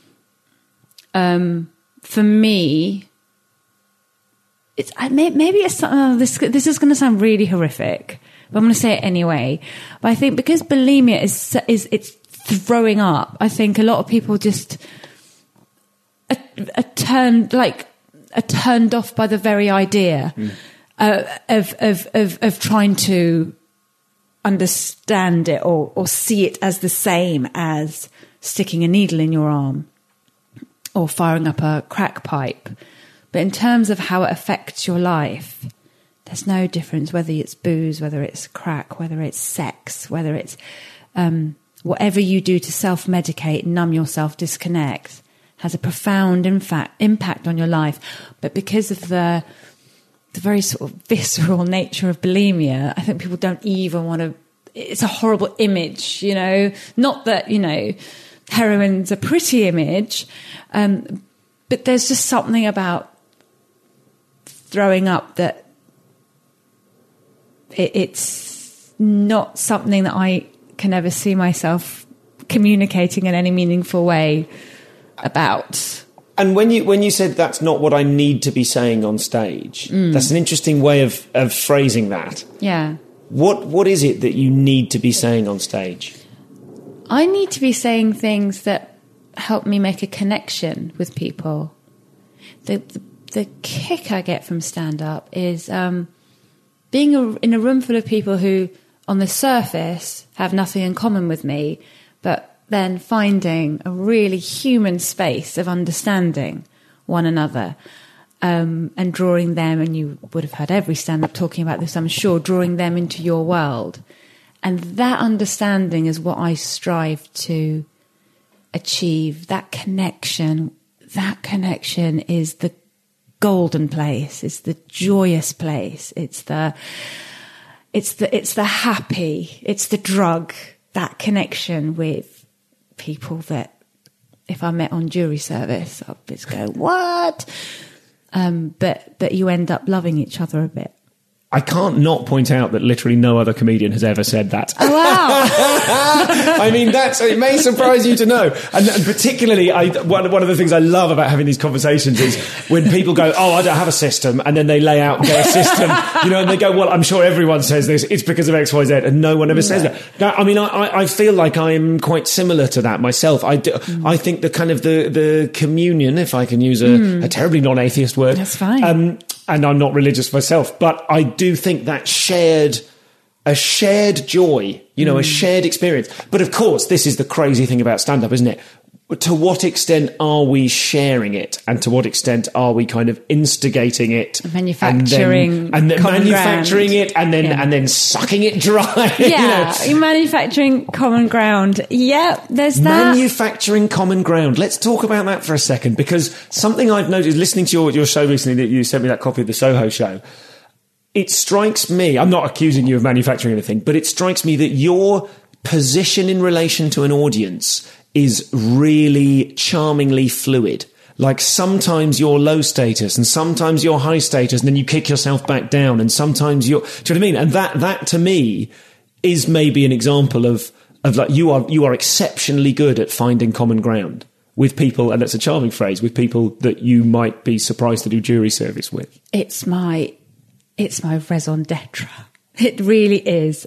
For me, this is going to sound really horrific, but I'm going to say it anyway. But I think because bulimia it's throwing up, I think a lot of people just are turned off by the very idea of trying to understand it or see it as the same as sticking a needle in your arm or firing up a crack pipe. But in terms of how it affects your life, there's no difference whether it's booze, whether it's crack, whether it's sex, whether it's whatever you do to self-medicate, numb yourself, disconnect, has a profound impact on your life. But because of the very sort of visceral nature of bulimia, I think people don't even want to. It's a horrible image, Not that, heroin's a pretty image, but there's just something about throwing up that it's not something that I can ever see myself communicating in any meaningful way about. And when you said that's not what I need to be saying on stage, that's an interesting way of phrasing that. Yeah. What is it that you need to be saying on stage? I need to be saying things that help me make a connection with people. The kick I get from stand-up is being in a room full of people who, on the surface, have nothing in common with me, but then finding a really human space of understanding one another, and drawing them, and you would have heard every stand-up talking about this, I'm sure, drawing them into your world. And that understanding is what I strive to achieve. That connection is the golden place. It's the joyous place. It's the happy. It's the drug. That connection with people that, if I met on jury service, I'd just go, what? But you end up loving each other a bit. I can't not point out that literally no other comedian has ever said that. Oh, wow. I mean, it may surprise you to know. And particularly, one of the things I love about having these conversations is when people go, oh, I don't have a system, and then they lay out their system, and they go, well, I'm sure everyone says this, it's because of X, Y, Z, and no one ever says that. Now, I mean, I feel like I'm quite similar to that myself. I think the kind of the communion, if I can use a terribly non-atheist word. That's fine. And I'm not religious myself, but I do think that a shared joy, a shared experience. But of course, this is the crazy thing about stand-up, isn't it? To what extent are we sharing it, and to what extent are we kind of instigating it, manufacturing it, and then sucking it dry? Yeah, you're manufacturing common ground. Yeah, there's that. Manufacturing common ground. Let's talk about that for a second, because something I've noticed listening to your show recently, that you sent me that copy of the Soho Show. It strikes me, I'm not accusing you of manufacturing anything, but it strikes me that your position in relation to an audience is really charmingly fluid. Like, sometimes you're low status and sometimes you're high status, and then you kick yourself back down, and sometimes you're, do you know what I mean? And that to me is maybe an example of like, you are exceptionally good at finding common ground with people, and that's a charming phrase, with people that you might be surprised to do jury service with. It's my it's my raison d'etre. It really is.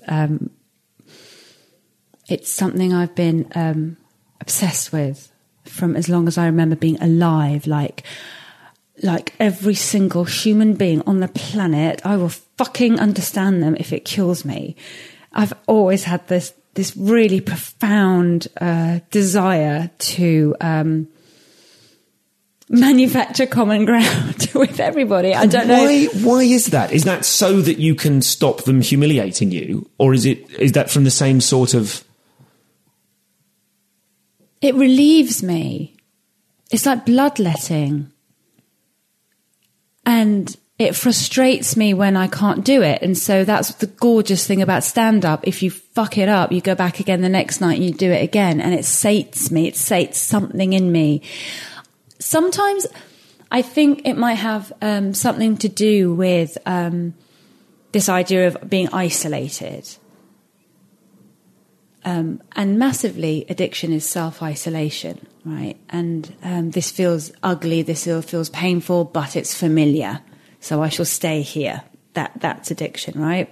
It's something I've been obsessed with from as long as I remember being alive. Like every single human being on the planet, I will fucking understand them if it kills me. I've always had this really profound desire to manufacture common ground with everybody. I don't know. Why is that? Is that so that you can stop them humiliating you? Or is that from the same sort of... It relieves me. It's like bloodletting. And it frustrates me when I can't do it. And so that's the gorgeous thing about stand-up. If you fuck it up, you go back again the next night and you do it again. And it sates me. It sates something in me. Sometimes I think it might have something to do with this idea of being isolated. And massively, addiction is self-isolation, right? And this feels ugly, this feels painful, but it's familiar. So I shall stay here. That's addiction, right?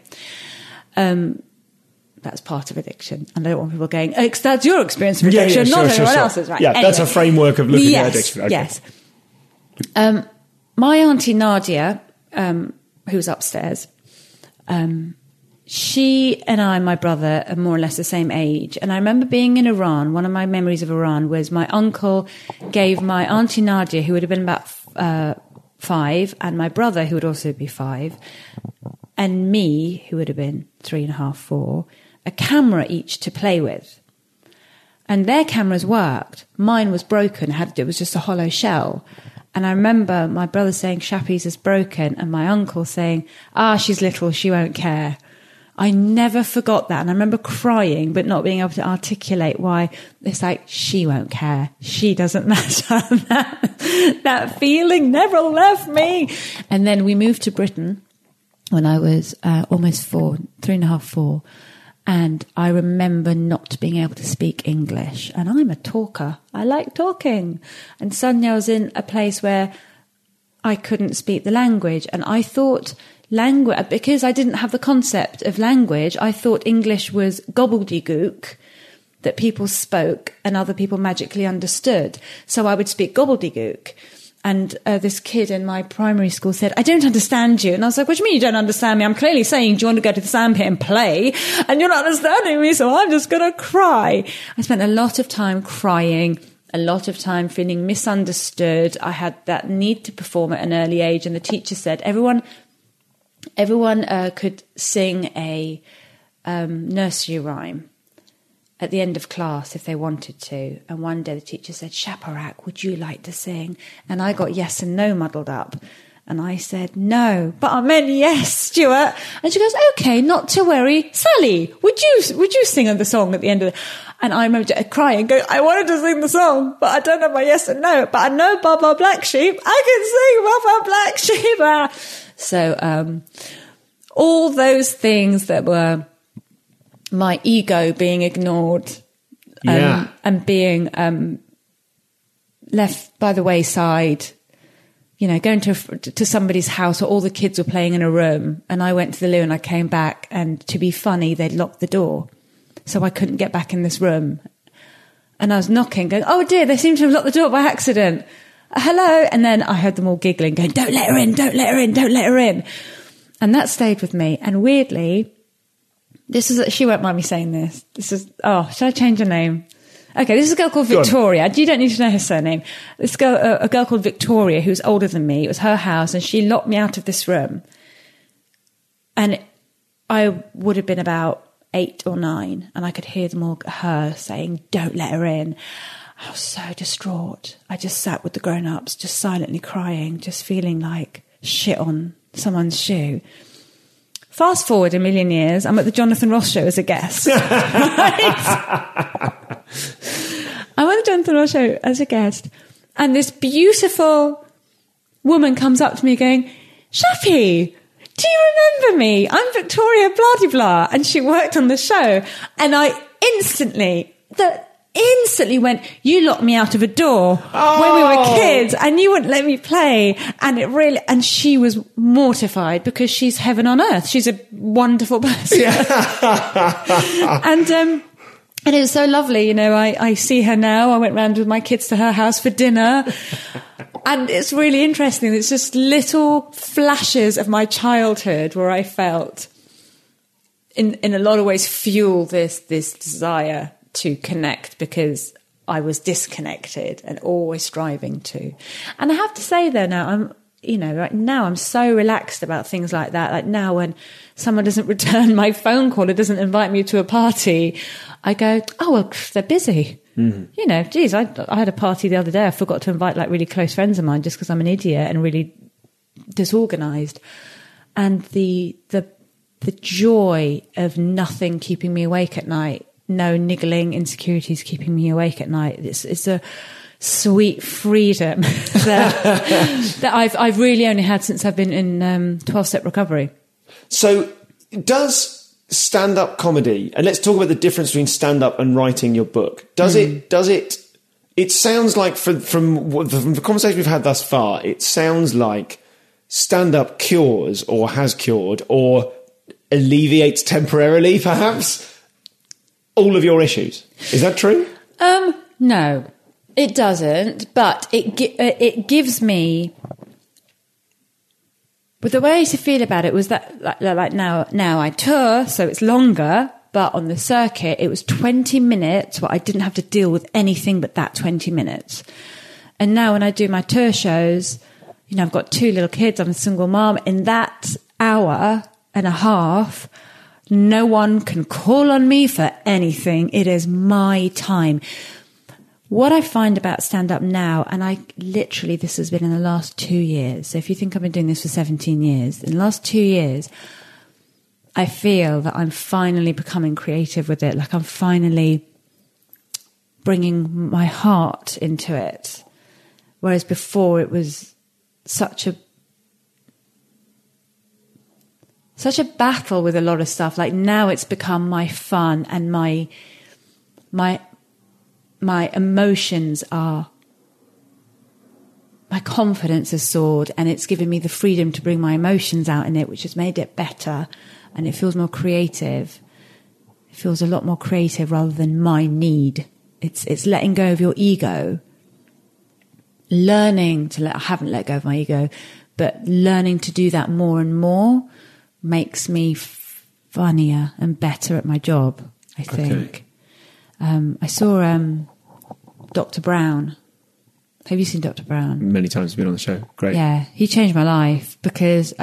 That's part of addiction. And I don't want people going, oh, that's your experience of addiction, not anyone else's, right? Yeah, anyway. That's a framework of looking at addiction. Okay. Yes. My auntie Nadia, who's upstairs, she and I, my brother, are more or less the same age. And I remember being in Iran. One of my memories of Iran was my uncle gave my auntie Nadia, who would have been about 5, and my brother, who would also be 5, and me, who would have been 3.5, 4, a camera each to play with. And their cameras worked. Mine was broken. It was just a hollow shell. And I remember my brother saying, Shappy's is broken, and my uncle saying, she's little, she won't care. I never forgot that. And I remember crying, but not being able to articulate why. It's like, she won't care. She doesn't matter. That feeling never left me. And then we moved to Britain when I was almost 4, 3.5, 4. And I remember not being able to speak English. And I'm a talker. I like talking. And suddenly I was in a place where I couldn't speak the language. And I thought language, because I didn't have the concept of language, I thought English was gobbledygook that people spoke and other people magically understood. So I would speak gobbledygook. And this kid in my primary school said, I don't understand you. And I was like, what do you mean you don't understand me? I'm clearly saying, do you want to go to the sandpit and play? And you're not understanding me, so I'm just going to cry. I spent a lot of time crying, a lot of time feeling misunderstood. I had that need to perform at an early age. And the teacher said, everyone could sing a nursery rhyme at the end of class if they wanted to. And one day the teacher said, Shaparak, would you like to sing? And I got yes and no muddled up. And I said, no, but I meant yes, Stuart. And she goes, okay, not to worry. Sally, would you sing the song at the end of it? And I remember crying, going, I wanted to sing the song, but I don't know my yes and no. But I know Baba Black Sheep. I can sing Baba Black Sheep. So all those things that were my ego being ignored and being left by the wayside, you know, going to somebody's house where all the kids were playing in a room, and I went to the loo and I came back, and to be funny, they'd locked the door. So I couldn't get back in this room. And I was knocking, going, oh dear, they seem to have locked the door by accident. Hello. And then I heard them all giggling, going, don't let her in, don't let her in, don't let her in. And that stayed with me. And weirdly, she won't mind me saying this. Should I change her name? Okay, this is a girl called Victoria. You don't need to know her surname. This girl, a girl called Victoria, who's older than me. It was her house, and she locked me out of this room. And I would have been about 8 or 9, and I could hear her saying, don't let her in. I was so distraught. I just sat with the grown-ups, just silently crying, just feeling like shit on someone's shoe. Fast forward a million years, I'm at the Jonathan Ross show as a guest. Right? I'm at the Jonathan Ross show as a guest, and this beautiful woman comes up to me going, Shappy, do you remember me? I'm Victoria blah-de-blah, and she worked on the show. And I instantly, instantly went, you locked me out of a door when we were kids and you wouldn't let me play. And she was mortified because she's heaven on earth. She's a wonderful person. Yeah. And it was so lovely. You know, I see her now. I went round with my kids to her house for dinner. And it's really interesting. It's just little flashes of my childhood where I felt in a lot of ways fuel this desire to connect, because I was disconnected and always striving to. And I have to say though, now I'm so relaxed about things like that. Like now when someone doesn't return my phone call or doesn't invite me to a party, I go, oh, well, they're busy. Mm-hmm. You know, geez, I had a party the other day. I forgot to invite like really close friends of mine just because I'm an idiot and really disorganized. And the joy of nothing keeping me awake at night, no niggling insecurities keeping me awake at night. It's a sweet freedom that I've really only had since I've been in 12-step recovery. So does stand-up comedy, and let's talk about the difference between stand-up and writing your book. It sounds like from the conversation we've had thus far, it sounds like stand-up cures or has cured or alleviates temporarily, perhaps, all of your issues. Is that true? No, it doesn't. But it gives me. But the way to feel about it was that, like now I tour, so it's longer. But on the circuit, it was 20 minutes where I didn't have to deal with anything but that 20 minutes. And now when I do my tour shows, you know, I've got 2 little kids. I'm a single mom. In that hour and a half, no one can call on me for anything. It is my time. What I find about stand-up now, and this has been in the last 2 years. So if you think I've been doing this for 17 years, in the last 2 years, I feel that I'm finally becoming creative with it. Like I'm finally bringing my heart into it. Whereas before it was such a battle with a lot of stuff. Like now it's become my fun and my emotions are, my confidence has soared, and it's given me the freedom to bring my emotions out in it, which has made it better, and it feels more creative. It feels a lot more creative rather than my need. It's letting go of your ego, learning to I haven't let go of my ego, but learning to do that more and more makes me funnier and better at my job, I think. Okay. I saw Dr. Brown. Have you seen Dr. Brown? Many times he's been on the show. Great. Yeah, he changed my life because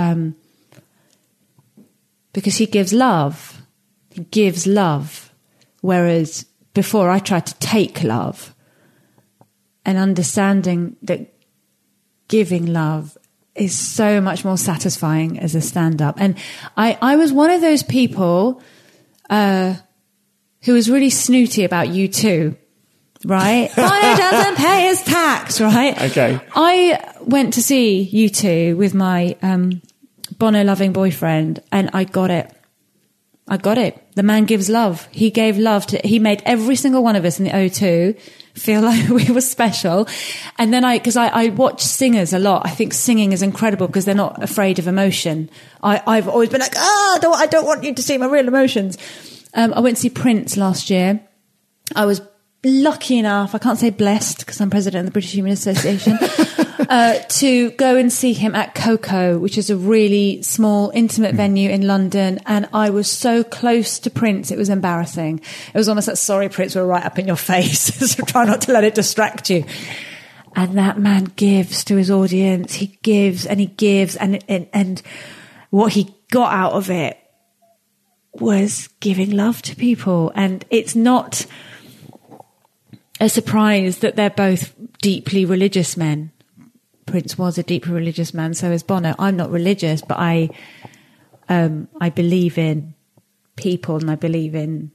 he gives love. He gives love. Whereas before I tried to take love, and understanding that giving love is so much more satisfying as a stand-up. And I was one of those people who was really snooty about U2, right? Bono doesn't pay his tax, right? Okay. I went to see U2 with my Bono-loving boyfriend, and I got it. The man gives love. He gave love he made every single one of us in the O2 feel like we were special. And then because I watch singers a lot. I think singing is incredible because they're not afraid of emotion. I've always been like, I don't want you to see my real emotions. I went to see Prince last year. I was lucky enough, I can't say blessed because I'm president of the British Human Association, to go and see him at Coco, which is a really small, intimate venue in London. And I was so close to Prince, it was embarrassing. It was almost like, sorry, Prince, we're right up in your face. So try not to let it distract you. And that man gives to his audience. He gives and he gives. And what he got out of it was giving love to people. And it's not a surprise that they're both deeply religious men. Prince was a deeply religious man, so is Bono. I'm not religious, but I believe in people, and I believe in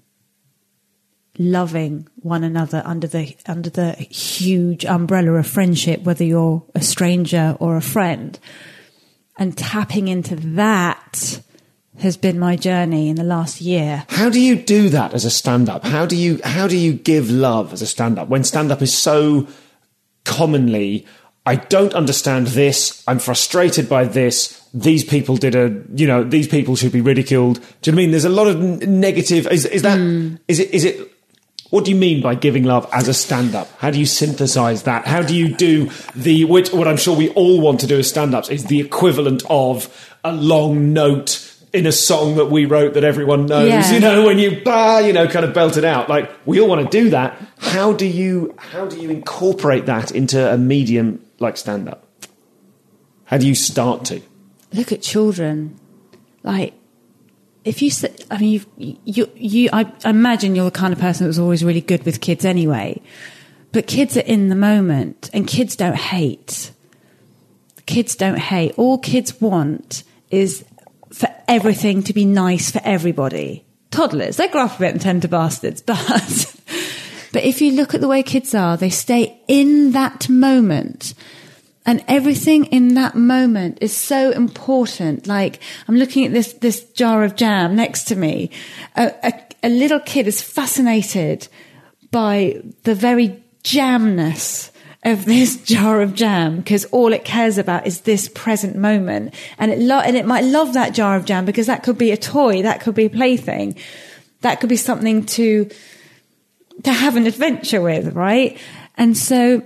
loving one another under the huge umbrella of friendship, whether you're a stranger or a friend, and tapping into that has been my journey in the last year. How do you do that as a stand-up? How do you give love as a stand-up when stand-up is so commonly, I don't understand this, I'm frustrated by this, these people these people should be ridiculed. Do you know what I mean? There's a lot of negative. Is it? What do you mean by giving love as a stand-up? How do you synthesize that? How do you do what I'm sure we all want to do as stand-ups is the equivalent of a long note in a song that we wrote that everyone knows, when you kind of belt it out. Like, we all want to do that. How do you incorporate that into a medium like stand-up? How do you start to? Look at children. Like, if you, I mean, I imagine you're the kind of person that was always really good with kids anyway. But kids are in the moment, and kids don't hate. Kids don't hate. All kids want is for everything to be nice for everybody. Toddlers, they grow up a bit and tend to bastards, but if you look at the way kids are, they stay in that moment. And everything in that moment is so important. Like, I'm looking at this jar of jam next to me. A little kid is fascinated by the very jamness of this jar of jam, because all it cares about is this present moment. And it might love that jar of jam because that could be a toy, that could be a plaything, that could be something to have an adventure with, right? And so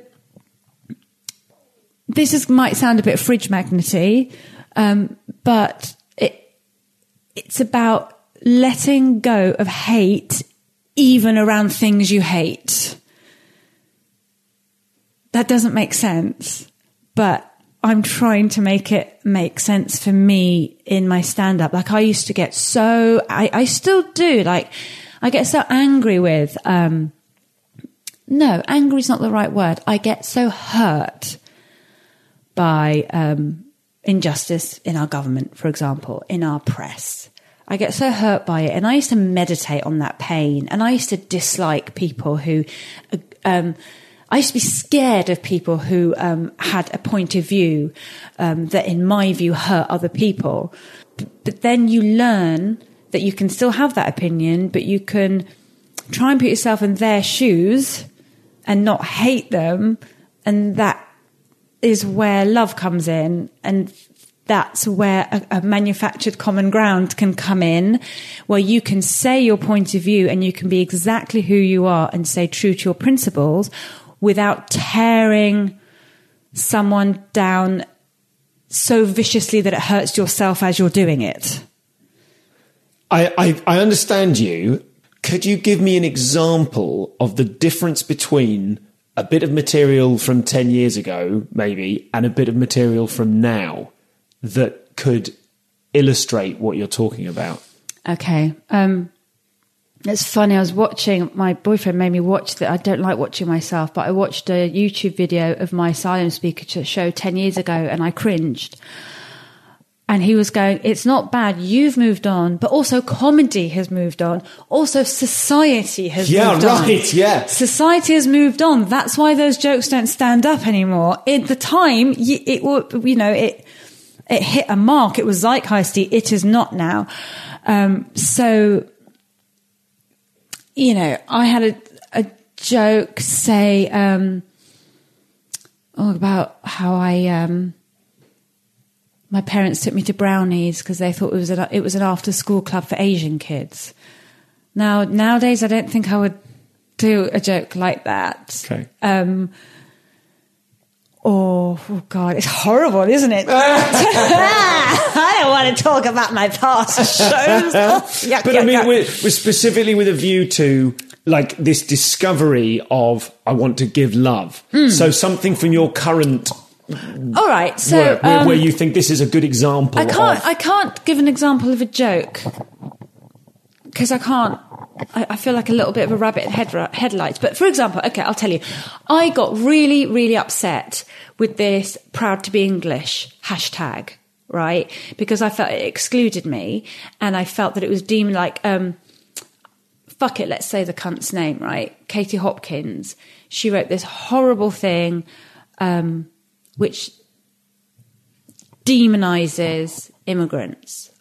this might sound a bit fridge magnety, but it's about letting go of hate even around things you hate. That doesn't make sense, but I'm trying to make it make sense for me in my stand-up. Like, I used to get so, I still do, like, I get so angry with, no, angry is not the right word. I get so hurt by injustice in our government, for example, in our press. I get so hurt by it, and I used to meditate on that pain, and I used to dislike people who... I used to be scared of people who had a point of view that, in my view, hurt other people. But then you learn that you can still have that opinion, but you can try and put yourself in their shoes and not hate them. And that is where love comes in. And that's where a manufactured common ground can come in, where you can say your point of view and you can be exactly who you are and stay true to your principles, without tearing someone down so viciously that it hurts yourself as you're doing it. I understand you. Could you give me an example of the difference between a bit of material from 10 years ago, maybe, and a bit of material from now that could illustrate what you're talking about? Okay. It's funny, I was watching, my boyfriend made me watch that. I don't like watching myself, but I watched a YouTube video of my asylum speaker show 10 years ago, and I cringed. And he was going, it's not bad, you've moved on, but also comedy has moved on. Also society has moved on. Yeah, right, yeah. Society has moved on. That's why those jokes don't stand up anymore. At the time, it hit a mark. It was zeitgeisty. It is not now. I had a joke say about how my parents took me to Brownies because they thought it was an after-school club for Asian kids. Nowadays, I don't think I would do a joke like that. Okay. Oh God, it's horrible, isn't it? I don't want to talk about my past shows. We're specifically with a view to, like, this discovery of, I want to give love. So something from your current all right, so work where you think this is a good example. I can't give an example of a joke because I can't. I feel like a little bit of a rabbit in headlights. But for example, okay, I'll tell you. I got really, really upset with this proud to be English hashtag, right? Because I felt it excluded me, and I felt that it was deemed like, fuck it, let's say the cunt's name, right? Katie Hopkins. She wrote this horrible thing, which demonizes immigrants.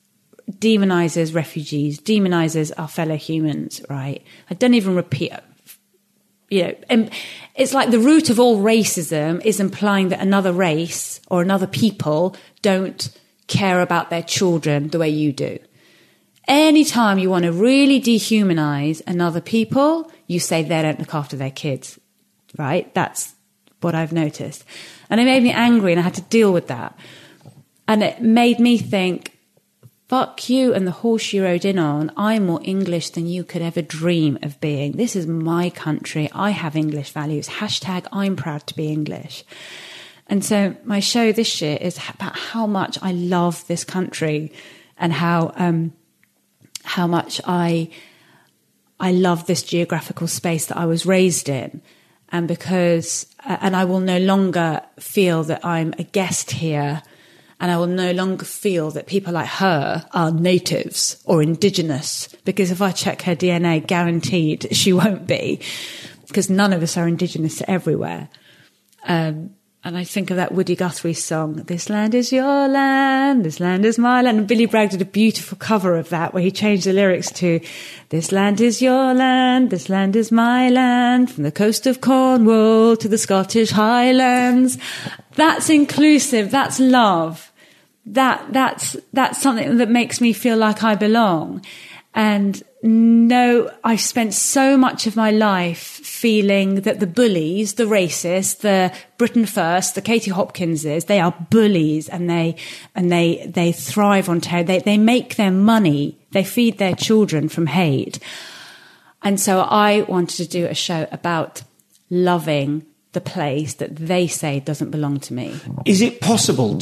demonizes refugees, demonizes our fellow humans, right? I don't even repeat, and it's like the root of all racism is implying that another race or another people don't care about their children the way you do. Anytime you want to really dehumanize another people, you say they don't look after their kids, right? That's what I've noticed. And it made me angry, and I had to deal with that. And it made me think, fuck you and the horse you rode in on. I'm more English than you could ever dream of being. This is my country. I have English values. # I'm proud to be English. And so my show this year is about how much I love this country and how much I love this geographical space that I was raised in. And and I will no longer feel that I'm a guest here, and I will no longer feel that people like her are natives or indigenous, because if I check her DNA, guaranteed she won't be, because none of us are indigenous to everywhere. And I think of that Woody Guthrie song, "This land is your land, this land is my land." And Billy Bragg did a beautiful cover of that where he changed the lyrics to, "This land is your land, this land is my land, from the coast of Cornwall to the Scottish Highlands." That's inclusive, that's love. That's something that makes me feel like I belong. And no, I've spent so much of my life feeling that the bullies, the racists, the Britain First, the Katie Hopkinses, they are bullies, and they thrive on terror. They make their money. They feed their children from hate. And so I wanted to do a show about loving the place that they say doesn't belong to me. Is it possible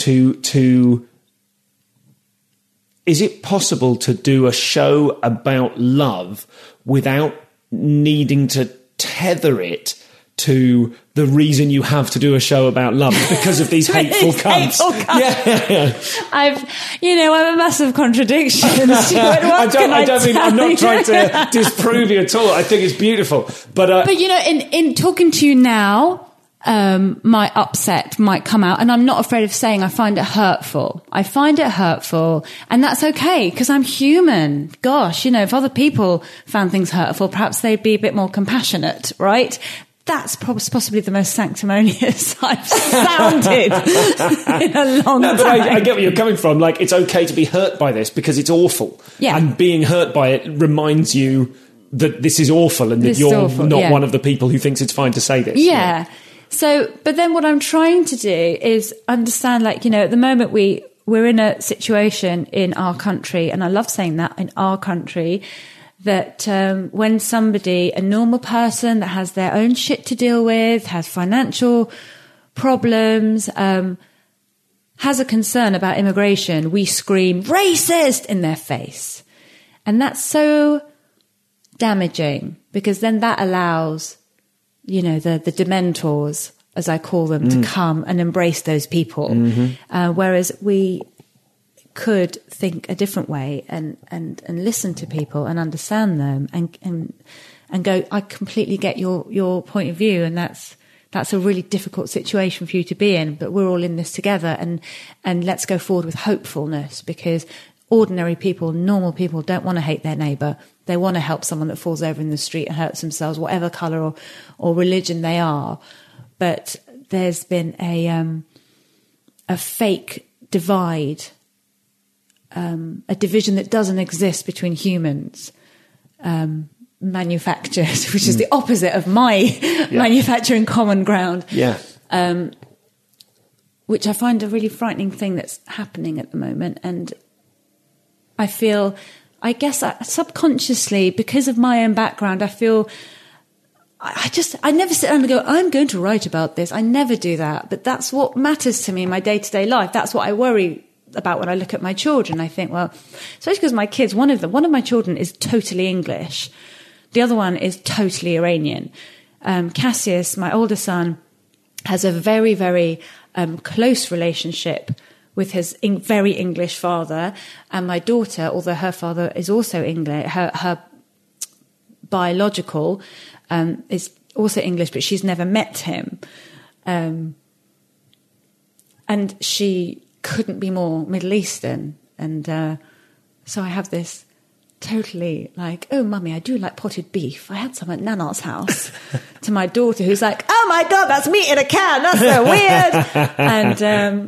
to do a show about love without needing to tether it to the reason you have to do a show about love because of these hateful cunts? Yeah. I'm a massive contradiction. I'm not trying to disprove you at all. I think it's beautiful. But in talking to you now, my upset might come out, and I'm not afraid of saying I find it hurtful. And that's okay, because I'm human. Gosh, if other people found things hurtful, perhaps they'd be a bit more compassionate, right? That's possibly the most sanctimonious I've sounded in a long time. But I get where you're coming from. Like, it's okay to be hurt by this because it's awful. Yeah. And being hurt by it reminds you that this is awful and that you're not one of the people who thinks it's fine to say this. Yeah. So, but then what I'm trying to do is understand, at the moment we're in a situation in our country, and I love saying that, in our country, that when somebody, a normal person that has their own shit to deal with, has financial problems, has a concern about immigration, we scream racist in their face. And that's so damaging, because then that allows the dementors, as I call them, to come and embrace those people. Mm-hmm. Whereas we could think a different way and listen to people and understand them and go, I completely get your point of view, and that's a really difficult situation for you to be in, but we're all in this together, and let's go forward with hopefulness, because ordinary people, normal people, don't want to hate their neighbour. They want to help someone that falls over in the street and hurts themselves, whatever colour or religion they are. But there's been a fake divide, a division that doesn't exist between humans, manufactured, which is the opposite of my manufacturing common ground. Yeah. Which I find a really frightening thing that's happening at the moment. And I feel, I guess subconsciously, because of my own background, I feel I never sit down and go, I'm going to write about this. I never do that. But that's what matters to me in my day-to-day life. That's what I worry about when I look at my children. I think, well, especially because my kids, one of my children is totally English. The other one is totally Iranian. Cassius, my older son, has a very, very close relationship with his very English father. And my daughter, although her father is also English, her biological is also English, but she's never met him. And she couldn't be more Middle Eastern. And So I have this totally like, oh, mummy, I do like potted beef. I had some at Nana's house to my daughter who's like, oh my God, that's meat in a can. That's so weird.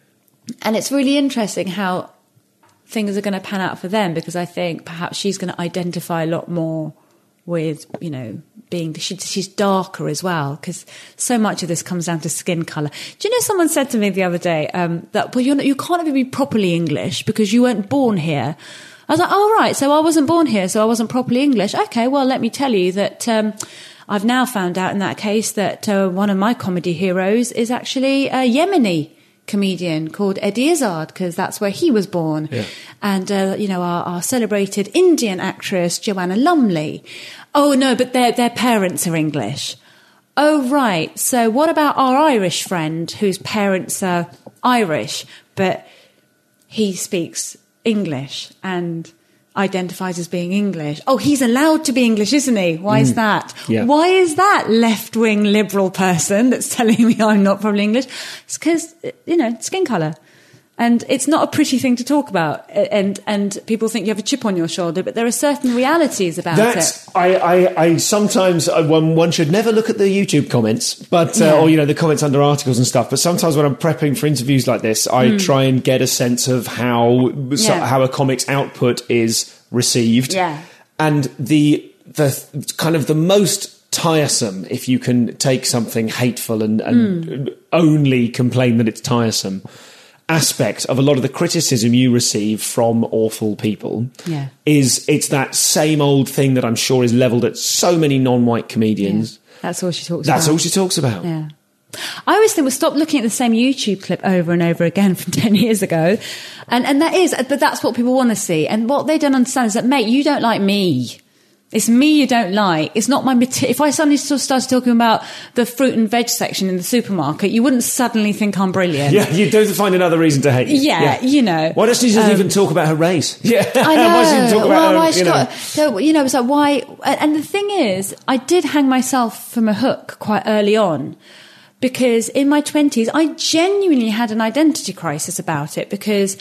And it's really interesting how things are going to pan out for them, because I think perhaps she's going to identify a lot more with, you know, she's darker as well, because so much of this comes down to skin colour. Do you know, someone said to me the other day that, well, you can't even be properly English because you weren't born here. I was like, oh, right, so I wasn't born here, so I wasn't properly English. Okay, well, let me tell you that I've now found out in that case that one of my comedy heroes is actually a Yemeni comedian called Eddie Izzard, because that's where he was born. Yeah. And, you know, our celebrated Indian actress, Joanna Lumley. Oh, no, but their parents are English. Oh, right. So what about our Irish friend whose parents are Irish, but he speaks English and identifies as being English? Oh, he's allowed to be English, isn't he? Why is that? Yeah. Why is that left-wing liberal person that's telling me I'm not probably English? It's because, you know, skin colour. And it's not a pretty thing to talk about. And people think you have a chip on your shoulder, but there are certain realities about it. I sometimes, one should never look at the YouTube comments, but, or, you know, the comments under articles and stuff. But sometimes when I'm prepping for interviews like this, I try and get a sense of how a comic's output is received. Yeah. And the kind of the most tiresome, if you can take something hateful and only complain that it's tiresome, aspect of a lot of the criticism you receive from awful people it's that same old thing that I'm sure is levelled at so many non-white comedians. Yeah. That's all she talks about. That's all she talks about. Yeah. I always think we'll stop looking at the same YouTube clip over and over again from 10 years ago. And but that's what people want to see. And what they don't understand is that, mate, you don't like me. It's me you don't like. It's not my material. If I suddenly started talking about the fruit and veg section in the supermarket, you wouldn't suddenly think I'm brilliant. Yeah, you do find another reason to hate you. Yeah, you know. Why doesn't she just even talk about her race? Yeah, I know. Why doesn't she talk about her, you know, it's like, why? And the thing is, I did hang myself from a hook quite early on, because in my 20s, I genuinely had an identity crisis about it, because...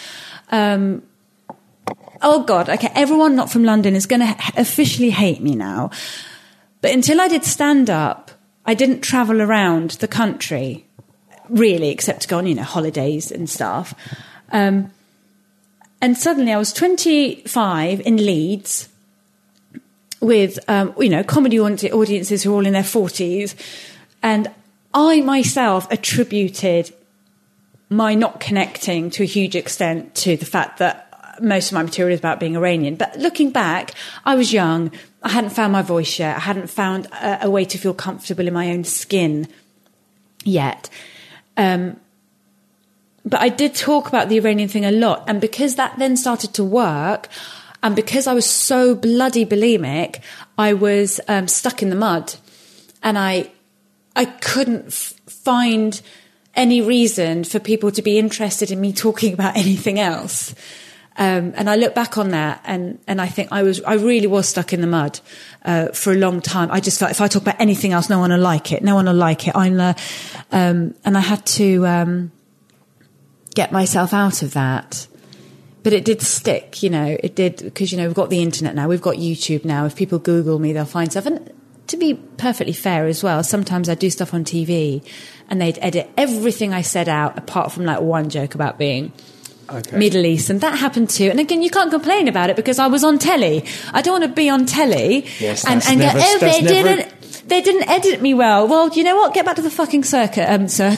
oh, God, okay, everyone not from London is going to officially hate me now. But until I did stand-up, I didn't travel around the country, really, except to go on, you know, holidays and stuff. And suddenly I was 25 in Leeds with, you know, comedy audiences who are all in their 40s. And I myself attributed my not connecting to a huge extent to the fact that most of my material is about being Iranian. But looking back, I was young. I hadn't found my voice yet. I hadn't found a way to feel comfortable in my own skin yet. But I did talk about the Iranian thing a lot. And because that then started to work, and because I was so bloody bulimic, I was stuck in the mud. And I couldn't find any reason for people to be interested in me talking about anything else. And I look back on that and I think I really was stuck in the mud, for a long time. I just felt if I talk about anything else, no one will like it. No one will like it. And I had to, get myself out of that. But it did stick, you know, it did, because, you know, we've got the internet now, we've got YouTube now. If people Google me, they'll find stuff. And to be perfectly fair as well, sometimes I do stuff on TV and they'd edit everything I said out apart from like one joke about being Middle East, and that happened too. And again, you can't complain about it because I was on telly. I don't want to be on telly and go, oh, they didn't edit me well. Well, you know what? Get back to the fucking circus. Get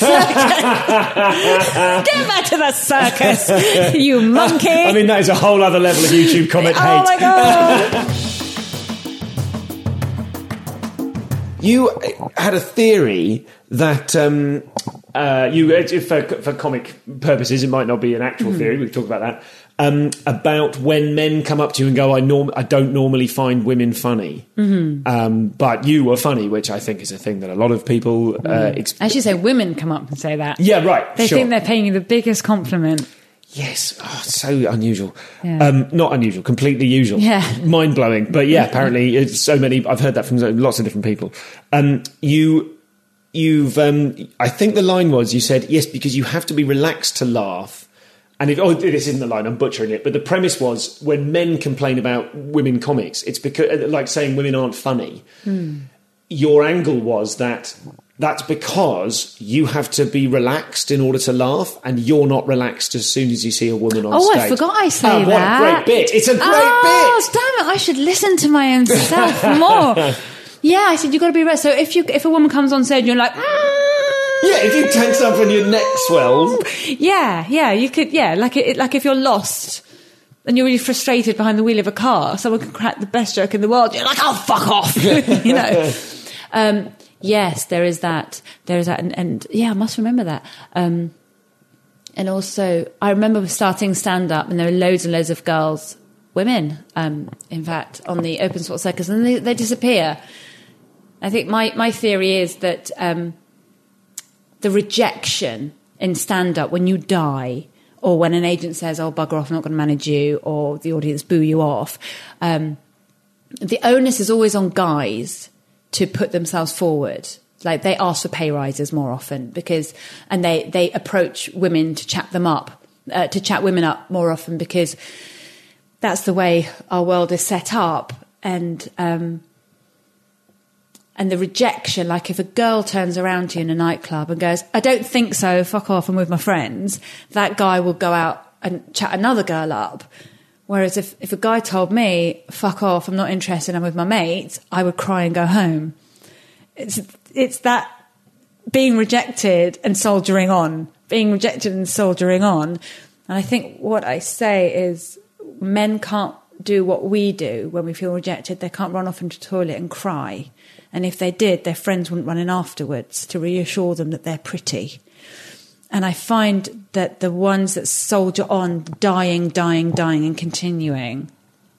back to the circus, you monkey. I mean, that is a whole other level of YouTube comment hate. Oh my God. You had a theory that for comic purposes, it might not be an actual theory. We can talk about that. About when men come up to you and go, I don't normally find women funny, but you were funny, which I think is a thing that a lot of people. I should say women come up and say that. Yeah, right. They think they're paying you the biggest compliment. Yes, so unusual. Yeah. Not unusual, completely usual. Yeah. Mind-blowing. But yeah, apparently it's so many, I've heard that from lots of different people. You've I think the line was, you said, yes, because you have to be relaxed to laugh and this isn't the line, I'm butchering it, but the premise was when men complain about women comics, it's because, like saying women aren't funny. Your angle was that's because you have to be relaxed in order to laugh, and you're not relaxed as soon as you see a woman on stage. Oh, I forgot I say that. What a great bit. It's a great bit. Oh, damn it. I should listen to my own self more. Yeah, I said, you've got to be ready. So if a woman comes on stage and you're like... Yeah, if you tense up and your neck swells. Yeah, you could, like if you're lost and you're really frustrated behind the wheel of a car, someone can crack the best joke in the world, you're like, oh, fuck off, you know. Yes, there is that, and yeah, I must remember that. And also, I remember starting stand-up, and there were loads and loads of girls, women, in fact, on the Open Sport Circus, and they disappear. I think my theory is that the rejection in stand-up when you die, or when an agent says, oh, bugger off, I'm not going to manage you, or the audience boo you off, the onus is always on guys to put themselves forward. Like, they ask for pay rises more often and they approach women to chat them up, to chat women up more often, because that's the way our world is set up. And the rejection, like if a girl turns around to you in a nightclub and goes, I don't think so, fuck off, I'm with my friends, that guy will go out and chat another girl up. Whereas if a guy told me, fuck off, I'm not interested, I'm with my mates, I would cry and go home. It's that being rejected and soldiering on. And I think what I say is men can't do what we do when we feel rejected. They can't run off into the toilet and cry. And if they did, their friends wouldn't run in afterwards to reassure them that they're pretty. And I find that the ones that soldier on, dying and continuing,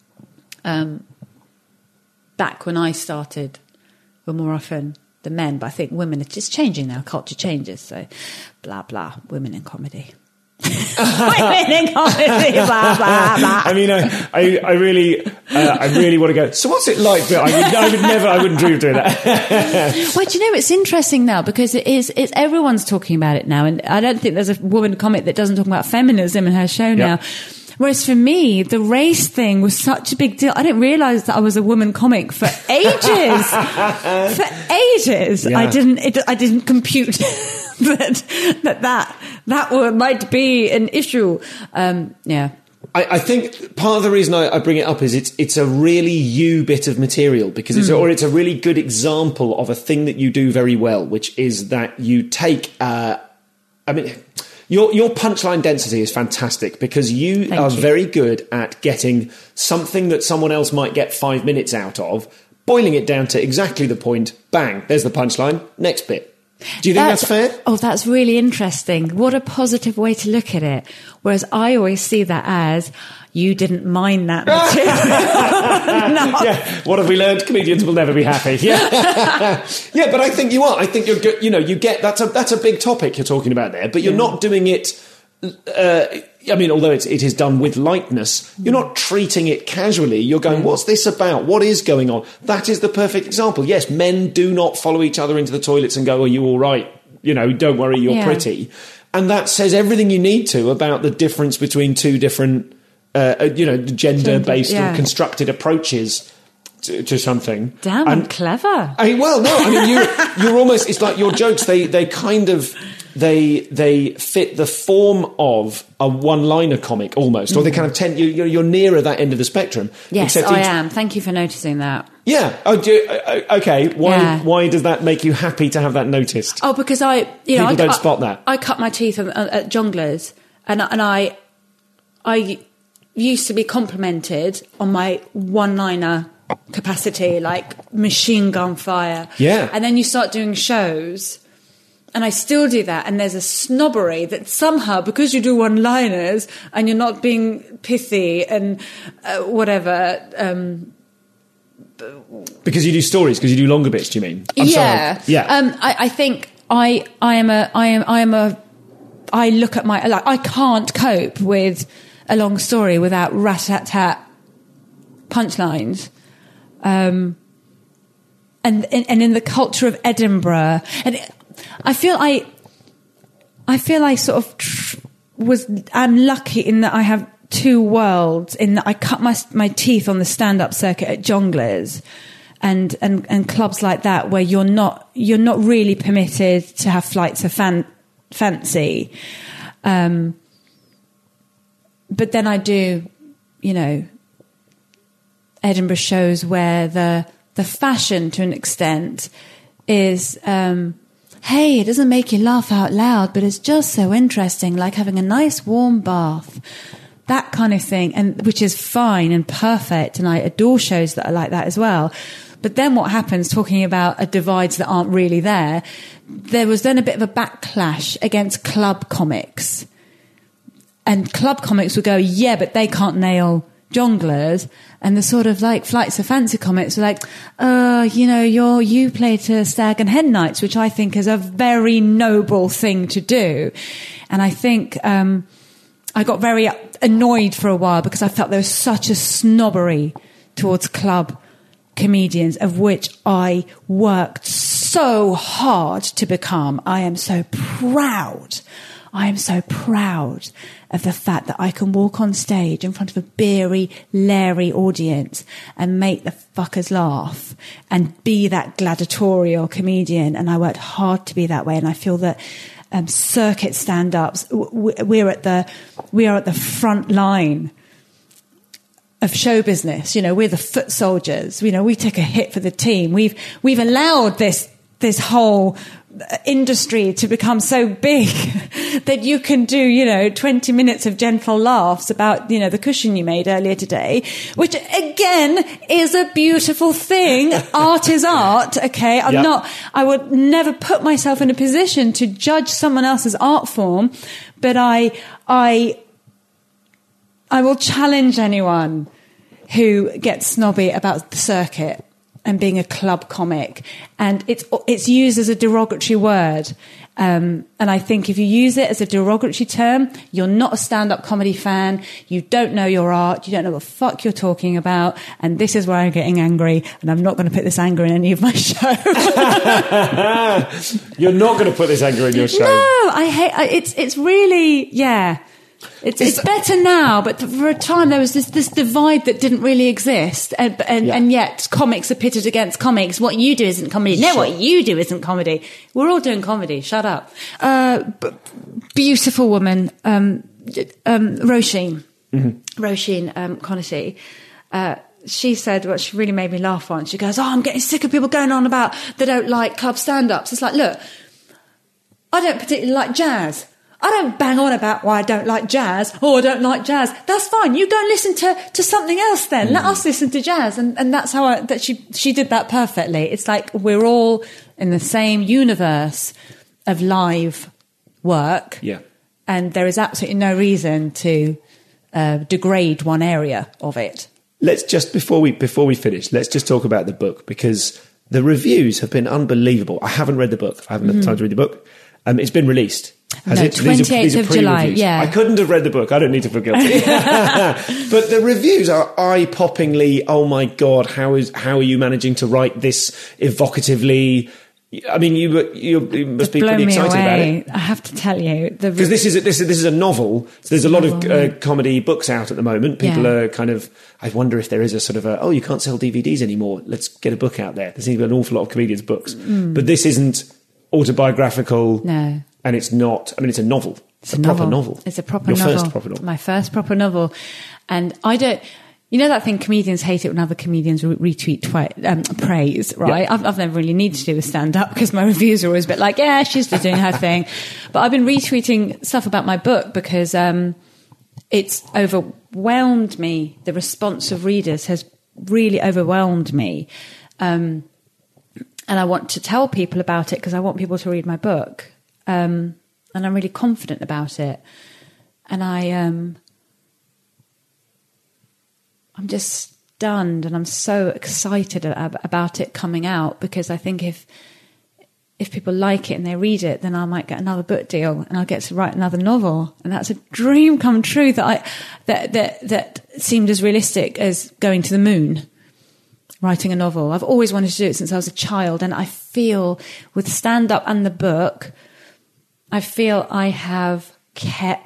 back when I started, were more often the men. But I think women are just changing now. Culture changes. So, blah, blah, women in comedy. Women in comedy, blah, blah, blah. I mean, I really want to go, so what's it like? But I wouldn't dream of doing that. Well, do you know, it's interesting now because it's everyone's talking about it now. And I don't think there's a woman comic that doesn't talk about feminism in her show now. Whereas for me, the race thing was such a big deal. I didn't realise that I was a woman comic for ages. Yeah. I didn't compute that might be an issue. Yeah. I think part of the reason I bring it up is it's a really you bit of material because it's a really good example of a thing that you do very well, which is that you take. Your punchline density is fantastic because you are very good at getting something that someone else might get 5 minutes out of, boiling it down to exactly the point. Bang! There's the punchline. Next bit. Do you think that's fair? Oh, that's really interesting. What a positive way to look at it. Whereas I always see that as, you didn't mind that material. No. Yeah. What have we learned? Comedians will never be happy. Yeah. Yeah, but I think you are. I think you're good. You know, you get, that's a big topic you're talking about there, but you're not doing it, although it is done with lightness, you're not treating it casually. You're going, what's this about? What is going on? That is the perfect example. Yes, men do not follow each other into the toilets and go, are you all right? You know, don't worry, you're pretty. And that says everything you need to about the difference between two different, gender-based or constructed approaches to something. Damn, I'm clever. You're almost, it's like your jokes, they kind of... They fit the form of a one-liner comic almost, or they kind of tend you're nearer that end of the spectrum. Yes, I am. Thank you for noticing that. Yeah. Okay. Why does that make you happy to have that noticed? Oh, because people don't spot that. I cut my teeth at Jongleurs, and I used to be complimented on my one-liner capacity, like machine gun fire. Yeah. And then you start doing shows. And I still do that. And there's a snobbery that somehow, because you do one-liners and you're not being pithy and whatever. Because you do stories, because you do longer bits, do you mean? Yeah. Sorry. Yeah. I think I look at I can't cope with a long story without rat-tat-tat punchlines. And in the culture of Edinburgh, and I feel I sort of I'm lucky in that I have two worlds, in that I cut my teeth on the stand-up circuit at Jongleurs and clubs like that, where you're not really permitted to have flights of fancy. But then I do, Edinburgh shows where the fashion, to an extent, is, hey, it doesn't make you laugh out loud, but it's just so interesting, like having a nice warm bath, that kind of thing, and which is fine and perfect, and I adore shows that are like that as well. But then what happens, talking about divides that aren't really there was then a bit of a backlash against club comics. And club comics would go, yeah, but they can't nail Jongleurs. And the sort of like Flights of Fancy comics were like, you play to Stag and Hen Nights, which I think is a very noble thing to do. And I think I got very annoyed for a while because I felt there was such a snobbery towards club comedians, of which I worked so hard to become. I am so proud of the fact that I can walk on stage in front of a beery, leery audience and make the fuckers laugh and be that gladiatorial comedian. And I worked hard to be that way. And I feel that circuit stand-ups, we are at the front line of show business. We're the foot soldiers. We take a hit for the team. We've allowed this whole industry to become so big that you can do 20 minutes of gentle laughs about the cushion you made earlier today, which again is a beautiful thing. Art is art. Okay, I would never put myself in a position to judge someone else's art form, but I will challenge anyone who gets snobby about the circuit and being a club comic, and it's used as a derogatory word. And I think if you use it as a derogatory term, you're not a stand-up comedy fan. You don't know your art. You don't know what the fuck you're talking about. And this is where I'm getting angry. And I'm not going to put this anger in any of my shows. You're not going to put this anger in your show. No, I hate. It's really, yeah. It's better now, but for a time there was this divide that didn't really exist, and yet comics are pitted against comics. What you do isn't comedy. No, what you do isn't comedy. We're all doing comedy. Shut up. Beautiful woman, Roisin Conity. She said what she really made me laugh once. She goes, I'm getting sick of people going on about they don't like club stand-ups. It's like, look, I don't particularly like jazz. I don't bang on about why I don't like jazz. Oh, I don't like jazz. That's fine. You go and listen to something else then. Let us listen to jazz. And that's how she did that perfectly. It's like we're all in the same universe of live work. Yeah. And there is absolutely no reason to degrade one area of it. Let's just, before we finish, let's just talk about the book, because the reviews have been unbelievable. I haven't read the book. I haven't had time to read the book. It's been released. Has it? 28th of July, yeah. I couldn't have read the book. I don't need to feel guilty. But the reviews are eye-poppingly, oh my God, how are you managing to write this evocatively? I mean, you must be pretty excited about it. I have to tell you. Because this is a novel. So there's a lot of comedy books out at the moment. People are kind of, I wonder if there is a sort of you can't sell DVDs anymore. Let's get a book out there. There seems to be an awful lot of comedians' books. But this isn't autobiographical. No. And it's not, I mean, it's a novel. It's a proper novel. It's a proper novel. Your first proper novel. My first proper novel. And I don't, that thing, comedians hate it when other comedians retweet praise, right? Yeah. I've never really needed to do a stand-up because my reviews are always a bit like, yeah, she's just doing her thing. But I've been retweeting stuff about my book because it's overwhelmed me. The response of readers has really overwhelmed me. And I want to tell people about it because I want people to read my book. And I'm really confident about it. And I'm just stunned, and I'm so excited about it coming out, because I think if people like it and they read it, then I might get another book deal and I'll get to write another novel. And that's a dream come true that seemed as realistic as going to the moon, writing a novel. I've always wanted to do it since I was a child. And I feel with stand-up and the book, I feel I have kept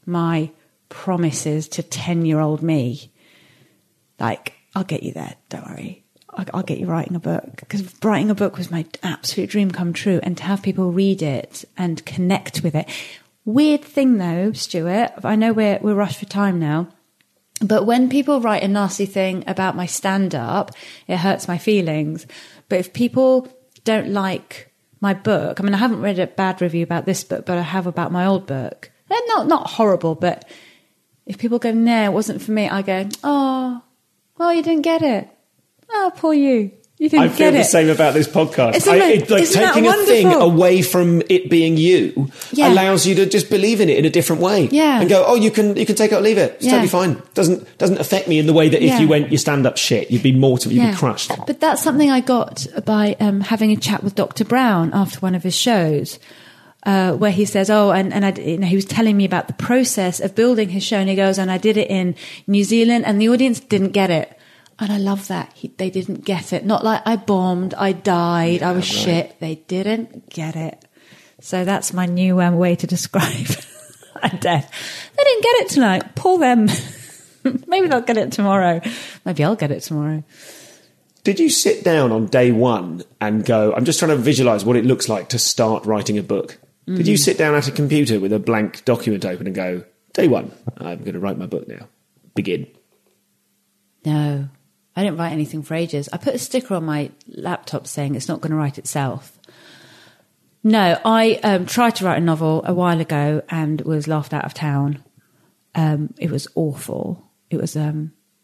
my promises to 10-year-old me. Like, I'll get you there, don't worry. I'll get you writing a book. Because writing a book was my absolute dream come true. And to have people read it and connect with it. Weird thing though, Stuart, I know we're rushed for time now, but when people write a nasty thing about my stand-up, it hurts my feelings. But if people don't like my book, I mean, I haven't read a bad review about this book, but I have about my old book. They're not horrible, but if people go, no, it wasn't for me, I go, oh, well, you didn't get it. Oh, poor you. You didn't get it. I feel the same about this podcast. It's like taking a thing away from it being you allows you to just believe in it in a different way. Yeah. And go, oh, you can take it or leave it. It's totally fine. Doesn't affect me in the way that if you went your stand-up shit, you'd be mortified, you'd be crushed. But that's something I got by having a chat with Dr. Brown after one of his shows. Where he says, he was telling me about the process of building his show, and he goes, and I did it in New Zealand, and the audience didn't get it. And I love that. They didn't get it. Not like I bombed, I died, I was shit. They didn't get it. So that's my new way to describe death. They didn't get it tonight. Pull them. Maybe they'll get it tomorrow. Maybe I'll get it tomorrow. Did you sit down on day one and go, I'm just trying to visualise what it looks like to start writing a book? Did you sit down at a computer with a blank document open and go, day one, I'm going to write my book now. Begin. No. I didn't write anything for ages. I put a sticker on my laptop saying it's not going to write itself. No, I tried to write a novel a while ago and was laughed out of town. It was awful. It was it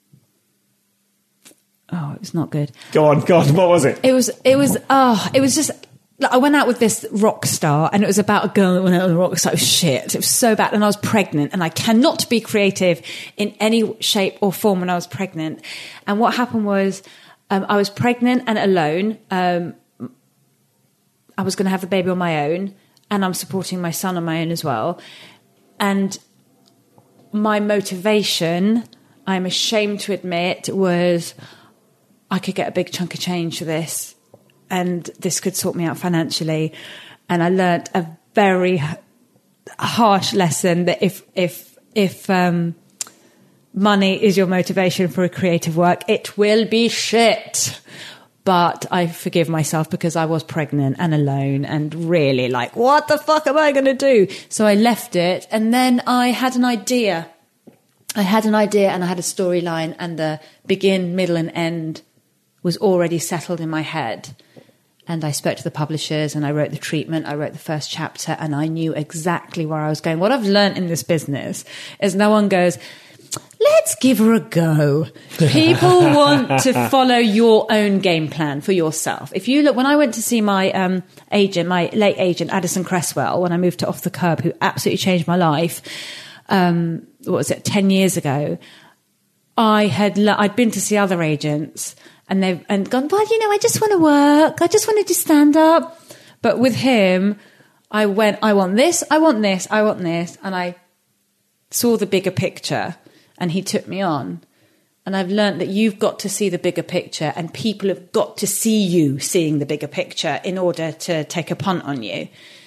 was not good. Go on. What was it? It was just, I went out with this rock star, and it was about a girl that went out with a rock star. It was shit. It was so bad. And I was pregnant, and I cannot be creative in any shape or form when I was pregnant. And what happened was, I was pregnant and alone. I was going to have the baby on my own, and I'm supporting my son on my own as well. And my motivation, I'm ashamed to admit, was I could get a big chunk of change for this, and this could sort me out financially. And I learnt a very harsh lesson that if money is your motivation for a creative work, it will be shit. But I forgive myself because I was pregnant and alone and really like, what the fuck am I going to do? So I left it, and then I had an idea. And I had a storyline, and the begin, middle and end was already settled in my head. And I spoke to the publishers, and I wrote the treatment, I wrote the first chapter, and I knew exactly where I was going. What I've learned in this business is no one goes, let's give her a go. People want to follow your own game plan for yourself. If you look, when I went to see my agent, my late agent, Addison Cresswell, when I moved to Off the Curb, who absolutely changed my life, 10 years ago, I'd been to see other agents, and they've gone, well, I just want to work. I just want to do stand up. But with him, I went, I want this, I want this, I want this. And I saw the bigger picture, and he took me on. And I've learned that you've got to see the bigger picture, and people have got to see you seeing the bigger picture in order to take a punt on you.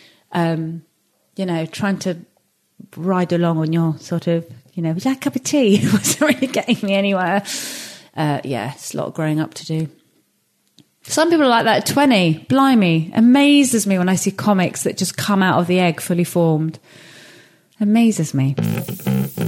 Trying to ride along on your sort of, would you like a cup of tea? It wasn't really getting me anywhere. It's a lot of growing up to do. Some people are like that at 20. Blimey. Amazes me when I see comics that just come out of the egg fully formed. Amazes me.